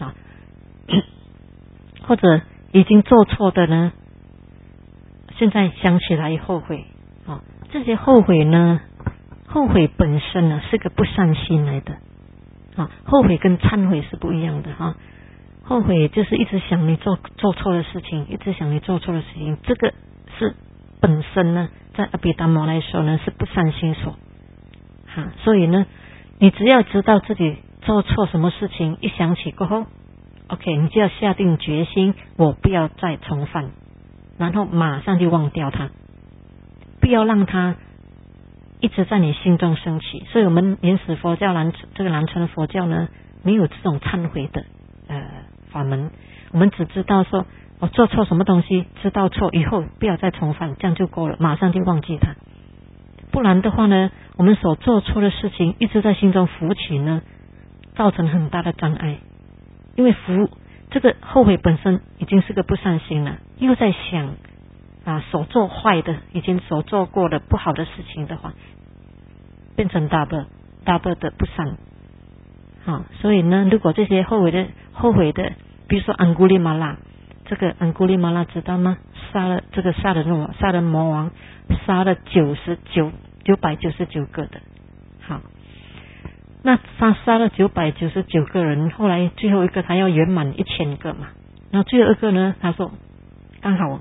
或者已经做错的呢，现在想起来后悔这些后悔呢，后悔本身呢是个不善心来的后悔跟忏悔是不一样的后悔就是一直想你做错的事情，一直想你做错的事情，这个是本身呢在阿毗达摩来说呢是不善心所所以呢你只要知道自己做错什么事情，一想起过后 OK 你就要下定决心，我不要再重犯，然后马上就忘掉它，不要让它一直在你心中升起。所以我们原始佛教这个南传的佛教呢没有这种忏悔的法门，我们只知道说我做错什么东西，知道错以后不要再重犯，这样就够了，马上就忘记它。不然的话呢，我们所做错的事情一直在心中浮起呢，造成很大的障碍。因为这个后悔本身已经是个不善心了，又在想所做坏的，以前所做过的不好的事情的话，变成 double 的不善所以呢，如果这些后悔的，比如说安古利马拉，这个安古利马拉知道吗？杀了魔王，杀了999个的。好，那他杀了999个人，后来最后一个他要圆满1000个嘛，然后最后一个呢，他说刚好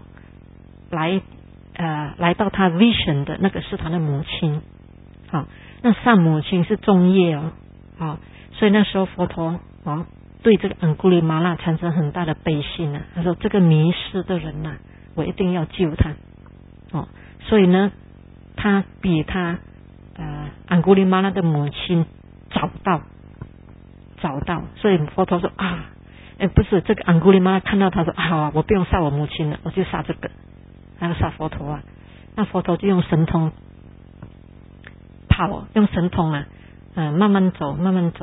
来到他 vision 的那个是他的母亲。好，那杀母亲是重业所以那时候佛陀对这个安古利马拉产生很大的悲心他说这个迷失的人我一定要救他所以呢他比他安古利马拉的母亲找到，所以佛陀说不是这个安古利马拉看到他说好我不用杀我母亲了，我就杀这个，还要杀佛陀那佛陀就用神通用神通慢慢走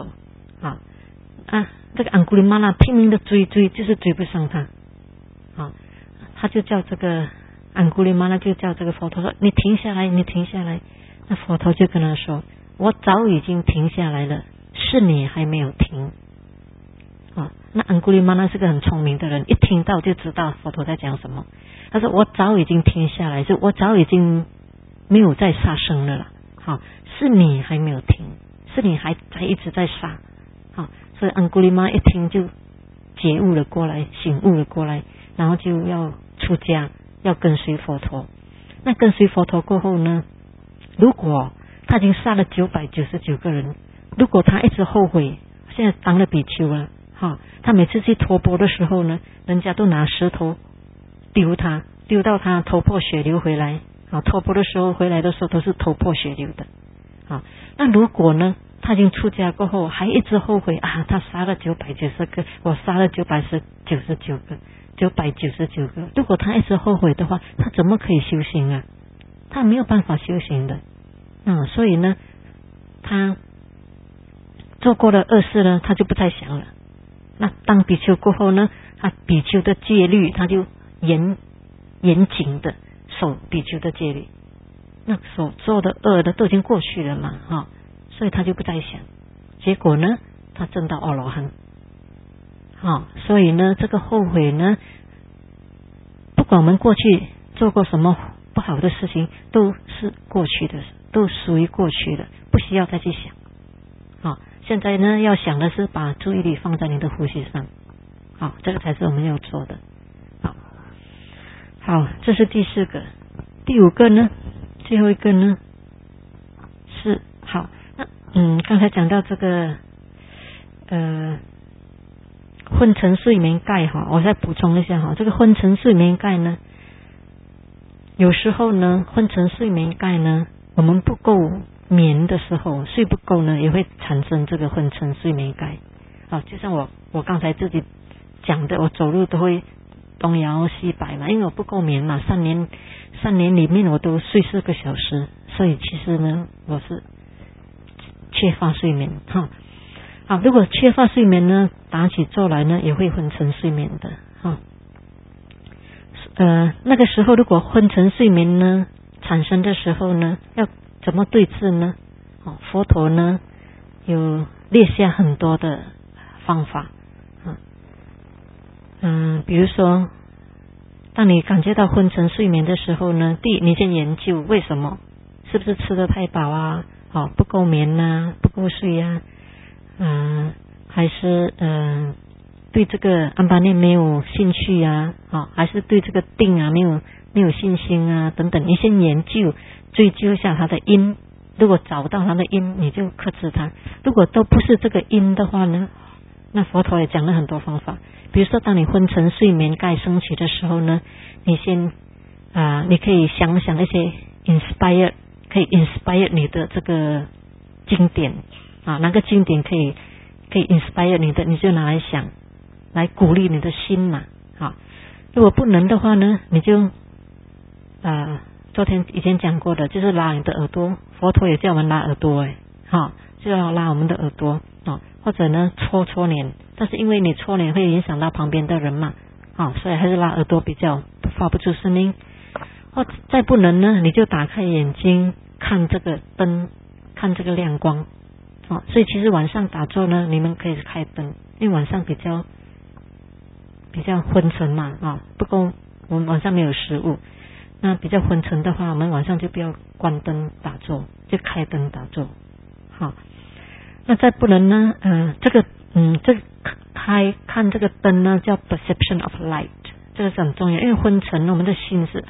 这个安古利马拉拼命的追就是追不上他他就叫这个安古利马拉就叫这个佛陀说你停下来。那佛陀就跟他说我早已经停下来了，是你还没有停那安古利马拉是个很聪明的人，一听到就知道佛陀在讲什么。他说我早已经停下来，就我早已经没有再杀生了是你还没有停，是你还一直在杀所以安古利马拉一听就醒悟了过来，然后就要出家，要跟随佛陀那跟随佛陀过后呢，如果他已经杀了999个人，如果他一直后悔，现在当了比丘了，他每次去托钵的时候呢，人家都拿石头丢他，丢到他头破血流回来，托钵的时候回来的时候都是头破血流的。那如果呢，他已经出家过后还一直后悔他杀了990个，我杀了999个，999个，如果他一直后悔的话，他怎么可以修行啊？他没有办法修行的。所以呢，他做过了恶事呢，他就不再想了。那当比丘过后呢，他比丘的戒律他就严谨的守比丘的戒律，那所做的恶的都已经过去了嘛，所以他就不再想。结果呢，他证到阿罗汉。所以呢，这个后悔呢，不管我们过去做过什么不好的事情，都是过去的，都属于过去的，不需要再去想。现在呢，要想的是把注意力放在你的呼吸上。这个才是我们要做的。好，这是第4个。第5个呢，最后一个呢是好。那刚才讲到这个昏沉睡眠盖我再补充一下这个昏沉睡眠盖呢，有时候呢，昏沉睡眠盖呢，我们不够眠的时候，睡不够呢，也会产生这个昏沉睡眠盖。就像我刚才自己讲的，我走路都会东摇西摆嘛，因为我不够眠嘛，3年里面我都睡4个小时，所以其实呢，我是缺乏睡眠如果缺乏睡眠呢，打起坐来呢，也会昏沉睡眠的那个时候如果昏沉睡眠呢产生的时候呢，要怎么对治呢？佛陀呢有列下很多的方法比如说，当你感觉到昏沉睡眠的时候呢，第一，你先研究为什么，是不是吃得太饱不够眠不够睡还是对这个安般念没有兴趣还是对这个定没有信心等等，你先研究追究一下它的因，如果找到它的因，你就克制它。如果都不是这个因的话呢，那佛陀也讲了很多方法。比如说，当你昏沉睡眠盖升起的时候呢，你先你可以想想一些 可以 inspire 你的这个经典哪个经典可以 inspire 你的，你就拿来想，来鼓励你的心嘛如果不能的话呢，你就昨天以前讲过的，就是拉你的耳朵，佛陀也叫我们拉耳朵就要拉我们的耳朵或者呢搓脸，但是因为你搓脸会影响到旁边的人嘛所以还是拉耳朵比较发不出声音。或再不能呢，你就打开眼睛看这个灯，看这个亮光所以其实晚上打坐呢，你们可以开灯，因为晚上比较昏沉嘛不过我们晚上没有食物，那比较昏沉的话，我们晚上就不要关灯打坐，就开灯打坐那再不能呢这个看这个灯呢叫 perception of light， 这个是很重要，因为昏沉我们的心是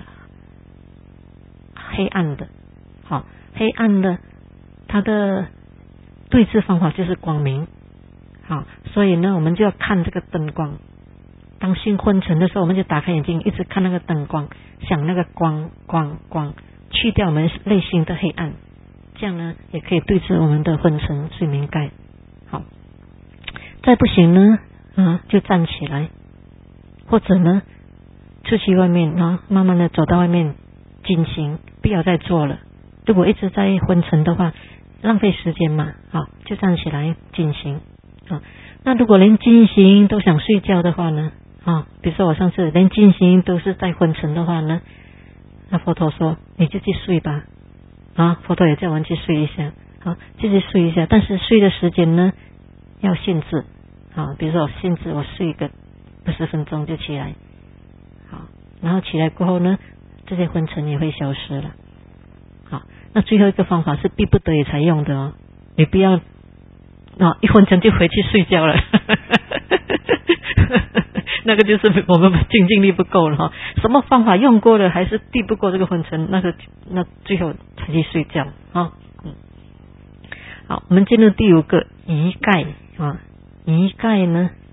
黑暗的黑暗的，它的对治方法就是光明所以呢我们就要看这个灯光。当心昏沉的时候，我们就打开眼睛，一直看那个灯光，想那个光，去掉我们内心的黑暗，这样呢也可以对治我们的昏沉睡眠盖。好，再不行呢就站起来，或者呢出去外面慢慢的走到外面进行，不要再坐了。如果一直在昏沉的话，浪费时间嘛就站起来进行那如果连进行都想睡觉的话呢比如说我上次连进行都是在昏沉的话呢，那佛陀说你就去睡吧佛陀也叫我们去睡一下继续睡一下，但是睡的时间呢要限制比如说我限制我睡个20分钟就起来然后起来过后呢，这些昏沉也会消失了那最后一个方法是逼不得已才用的你不要一昏沉就回去睡觉了那个就是我们精进力不够了哈。什么方法用过了还是抵不过这个昏沉，那最后才去睡觉啊。好，我们进入第5个仪盖啊。仪盖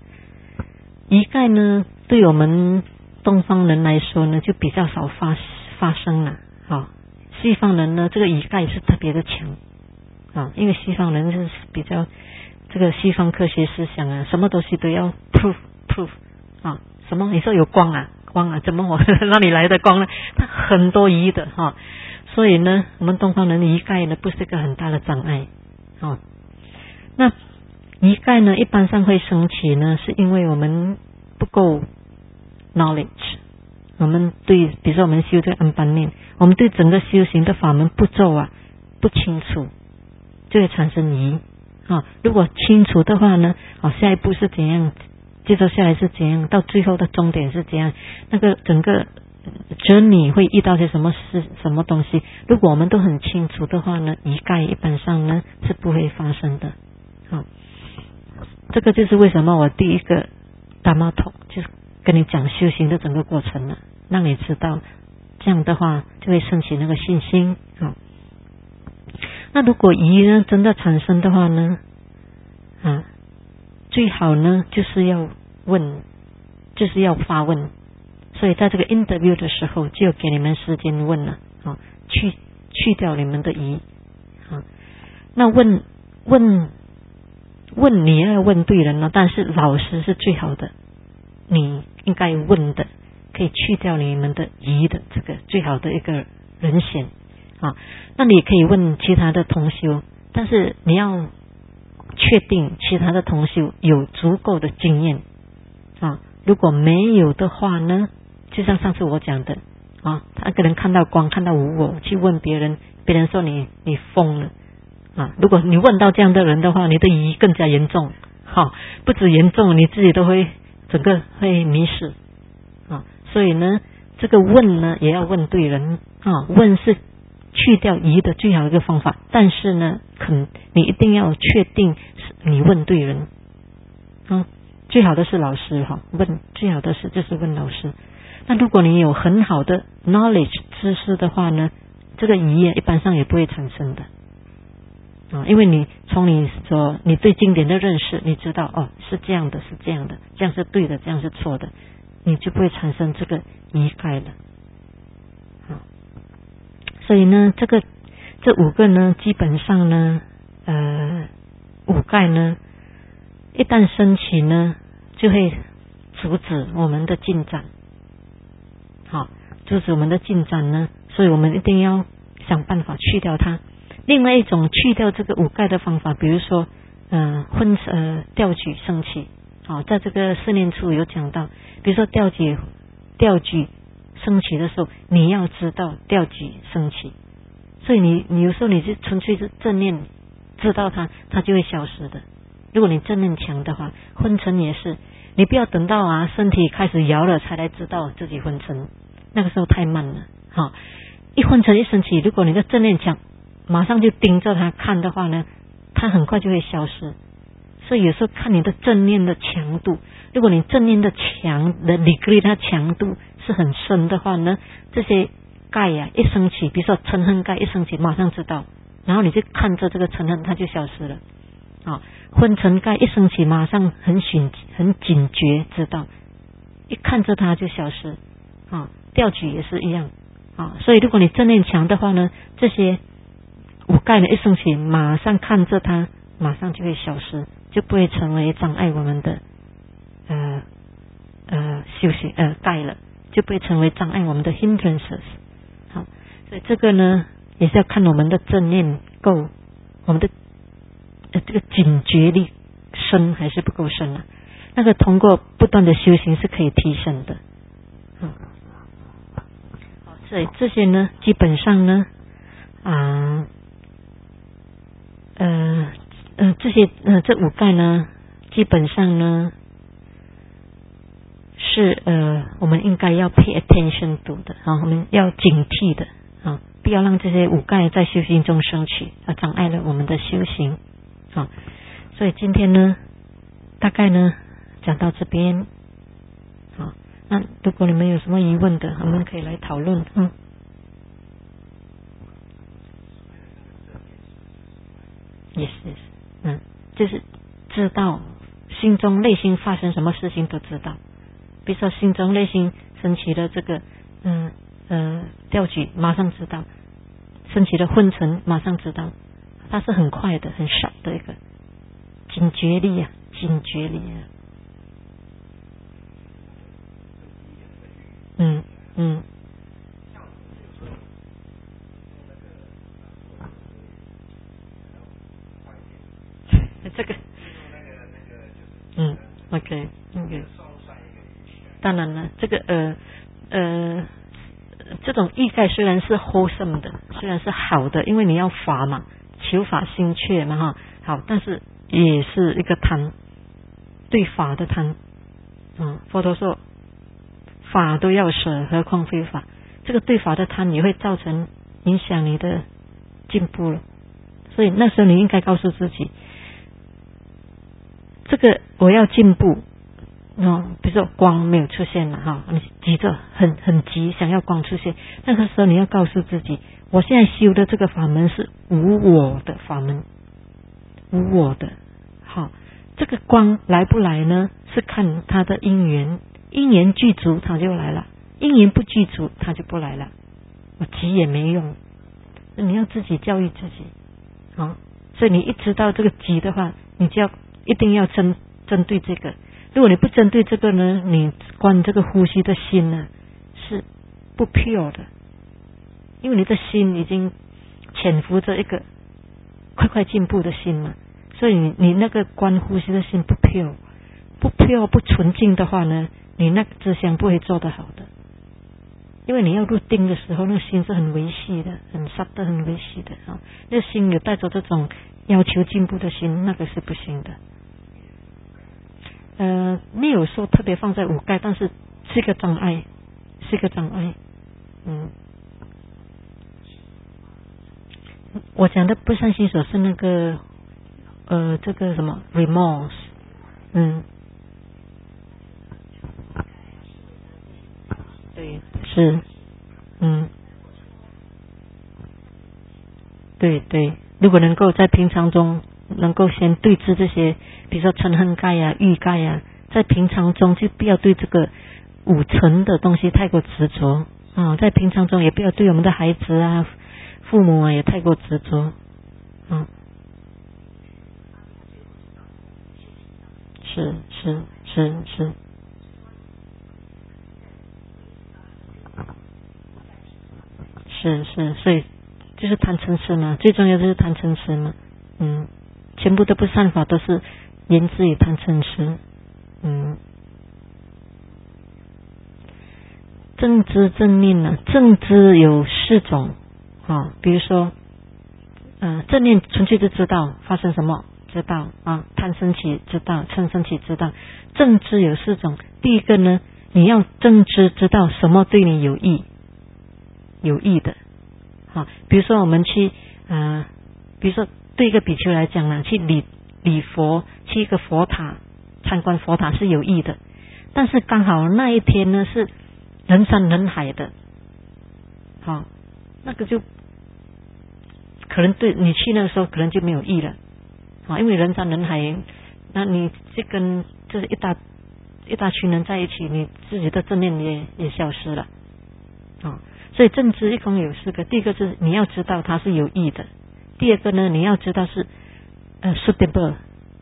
呢，对我们东方人来说呢，就比较少发生了。好，西方人呢，这个仪盖是特别的强啊，因为西方人就是比较这个西方科学思想啊，什么东西都要 proof 啊，什么你说有光啊，怎么我哪里来的光呢？它很多仪的哈，所以呢，我们东方人的仪盖呢，不是一个很大的障碍啊。那仪盖呢，一般上会升起呢，是因为我们不够 knowledge， 我们对，比如说我们修这个安般念，我们对整个修行的法门步骤啊不清楚，就会产生疑啊。如果清楚的话呢，下一步是怎样，接着下来是怎样，到最后的终点是怎样，那个整个journey会遇到些什么事、什么东西，如果我们都很清楚的话呢，仪盖一般上呢是不会发生的。这个就是为什么我第一个达摩头就是跟你讲修行的整个过程了，让你知道，这样的话就会升起那个信心啊。那如果疑呢真的产生的话呢，最好呢就是要问，就是要发问。所以在这个 interview 的时候，就给你们时间问了啊，去掉你们的疑啊。那问你要问对人了，但是老师是最好的，你应该问的可以去掉你们的疑的这个最好的一个人选啊。那你可以问其他的同修，但是你要确定其他的同修有足够的经验啊。如果没有的话呢，就像上次我讲的啊，他可能看到光看到无我去问别人说你疯了啊！如果你问到这样的人的话，你的疑更加严重，不止严重，你自己都会整个会迷失啊！所以呢，这个问呢也要问对人啊，问是去掉疑的最好的一个方法，但是呢，你一定要确定你问对人啊，最好的是老师问最好的是就是问老师。那如果你有很好的 knowledge 知识的话呢，这个疑一般上也不会产生的。因为你从你对经典的认识，你知道是这样的，这样是对的，这样是错的，你就不会产生这个疑盖了。所以呢，这5个呢，基本上呢5盖呢，一旦升起呢，就会阻止我们的进展。阻止我们的进展呢，所以我们一定要想办法去掉它。另外一种去掉这个5盖的方法，比如说调举升起，在这个4念处有讲到，比如说调举升起的时候，你要知道调举升起，所以你有时候你是纯粹是正念知道它就会消失的。如果你正念强的话，昏沉也是，你不要等到身体开始摇了才来知道自己昏沉，那个时候太慢了。一昏沉一升起，如果你的正念强，马上就盯着它看的话呢，它很快就会消失。所以有时候看你的正念的强度，如果你正念的强的degree它强度是很深的话呢，这些盖一升起，比如说嗔恨盖一升起，马上知道，然后你就看着这个嗔恨，它就消失了。昏沉盖一升起，马上很警觉知道，一看着它就消失。调举也是一样。所以如果你正念强的话呢，这些5盖呢一升起，马上看着它，马上就会消失，就不会成为障碍我们的修行盖了，就不会成为障碍我们的 hindrances。所以这个呢也是要看我们的正念够，我们的这个警觉力深还是不够深啊。那个通过不断的修行是可以提升的。所以这些呢，基本上呢，这5盖呢，基本上呢是我们应该要 pay attention to 的我们要警惕的不要让这些5盖在修行中升起障碍了我们的修行所以今天呢，大概呢讲到这边那如果你们有什么疑问的，我们可以来讨论。也是，就是知道心中内心发生什么事情都知道。比如说心中内心升起的这个调举，马上知道；升起的昏沉，马上知道。它是很快的，很少的一个警觉力啊，警觉力啊。这个OK， 当然了，这个这种意盖虽然是 wholesome 的，虽然是好的，因为你要法嘛，求法心切嘛哈，好，但是也是一个贪，对法的贪。佛陀说法都要舍，何况非法？这个对法的贪也会造成影响你的进步了。所以那时候你应该告诉自己，这个我要进步。比如说光没有出现了哈，你急着很急想要光出现，那个时候你要告诉自己，我现在修的这个法门是无我的法门，无我的。好，这个光来不来呢？是看它的因缘，因缘具足它就来了，因缘不具足它就不来了。我急也没用，你要自己教育自己。所以你一知道这个急的话，你就要一定要针对这个。如果你不针对这个呢，你观这个呼吸的心呢是不 pure 的，因为你的心已经潜伏着一个快进步的心嘛，所以你那个观呼吸的心不 pure 不纯净的话呢，你那个知想不会做得好的。因为你要入定的时候，那个心是很微细的，很杀的，很微细的啊。那个心有带着这种要求进步的心，那个是不行的。没有说特别放在五盖，但是是一个障碍，是一个障碍。我讲的不善心所是那个这个什么 remorse， 对，是，对，如果能够在平常中能够先对治这些，比如说嗔恨盖啊、欲盖啊，在平常中就不要对这个五尘的东西太过执着啊，在平常中也不要对我们的孩子啊、父母啊也太过执着啊。是，所以就是贪嗔痴嘛，最重要就是贪嗔痴嘛。全部的不善法都是源自于贪嗔痴。正知正念呢，正知有4种啊，比如说正念纯粹就知道发生什么，知道啊，贪升起知道，嗔升起知道。正知有4种，第一个呢，你要正知知道什么对你有益的。好，比如说我们去比如说对一个比丘来讲呢，去礼佛，去一个佛塔参观佛塔是有益的，但是刚好那一天呢是人山人海的，好，那个就可能对你去那个时候可能就没有益了，好，因为人山人海，那你就跟就是一大群人在一起，你自己的正念也消失了，所以正知一共有4个，第一个是你要知道它是有益的，第二个呢，你要知道是suitable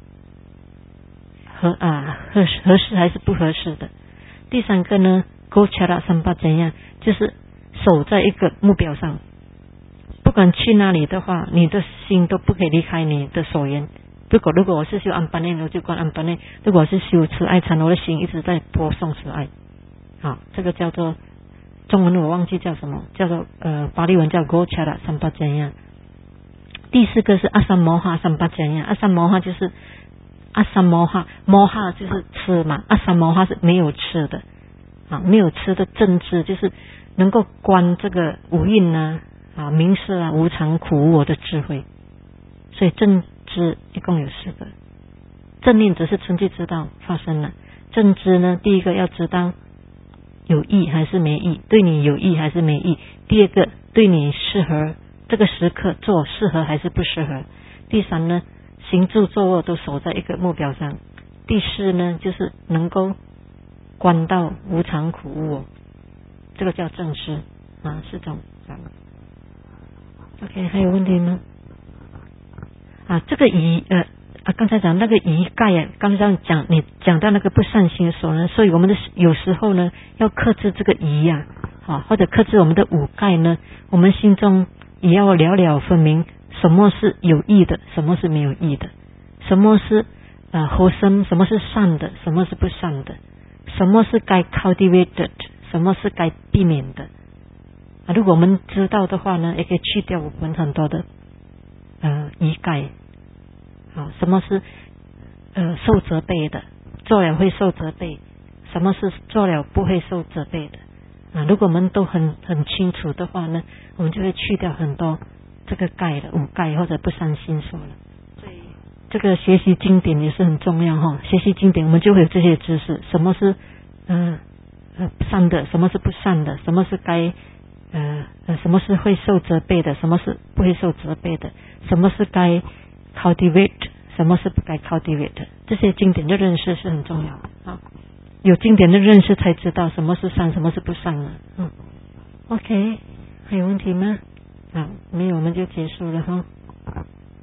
合适还是不合适的，第3个呢 gochara sampajanya 就是守在一个目标上，不管去哪里的话，你的心都不可以离开你的所缘。如果我是修安般念，我就观安般念；如果我是修慈爱禅，我的心一直在播送慈爱。好，这个叫做中文我忘记叫什么，叫做巴利文叫 gochara sampajanya。第4个是阿三摩哈三八讲呀，阿三摩哈就是阿三摩哈，摩哈就是吃嘛，阿三摩哈是没有吃的没有吃的正知就是能够观这个五蕴名色无常苦无我的智慧，所以正知一共有4个，正念只是纯粹知道发生了，正知呢，第一个要知道有益还是没益，对你有益还是没益。第二个，对你适合这个时刻做适合还是不适合。第三呢，行住坐卧都守在一个目标上。第四呢，就是能够观到无常苦无我，这个叫正知啊，是这种。OK， 还有问题吗？这个刚才讲那个疑盖啊，刚才你讲到那个不善心的时候呢，所以我们有时候呢要克制这个疑啊，或者克制我们的五盖呢，我们心中也要了了分明，什么是有益的，什么是没有益的，什么是wholesome，什么是善的，什么是不善的，什么是该 cultivated， 什么是该避免的。如果我们知道的话呢，也可以去掉我们很多的疑盖。什么是受责备的，做了会受责备，什么是做了不会受责备的如果我们都很清楚的话呢，我们就会去掉很多这个盖的五盖或者不善心所了。所以这个学习经典也是很重要学习经典我们就会有这些知识，什么是善的，什么是不善的，什么是该什么是会受责备的，什么是不会受责备的，什么是该cultivate， 什么是不该 cultivate， 这些经典的认识是很重要的有经典的认识才知道什么是善，什么是不善了。OK， 还有问题吗？没有，我们就结束了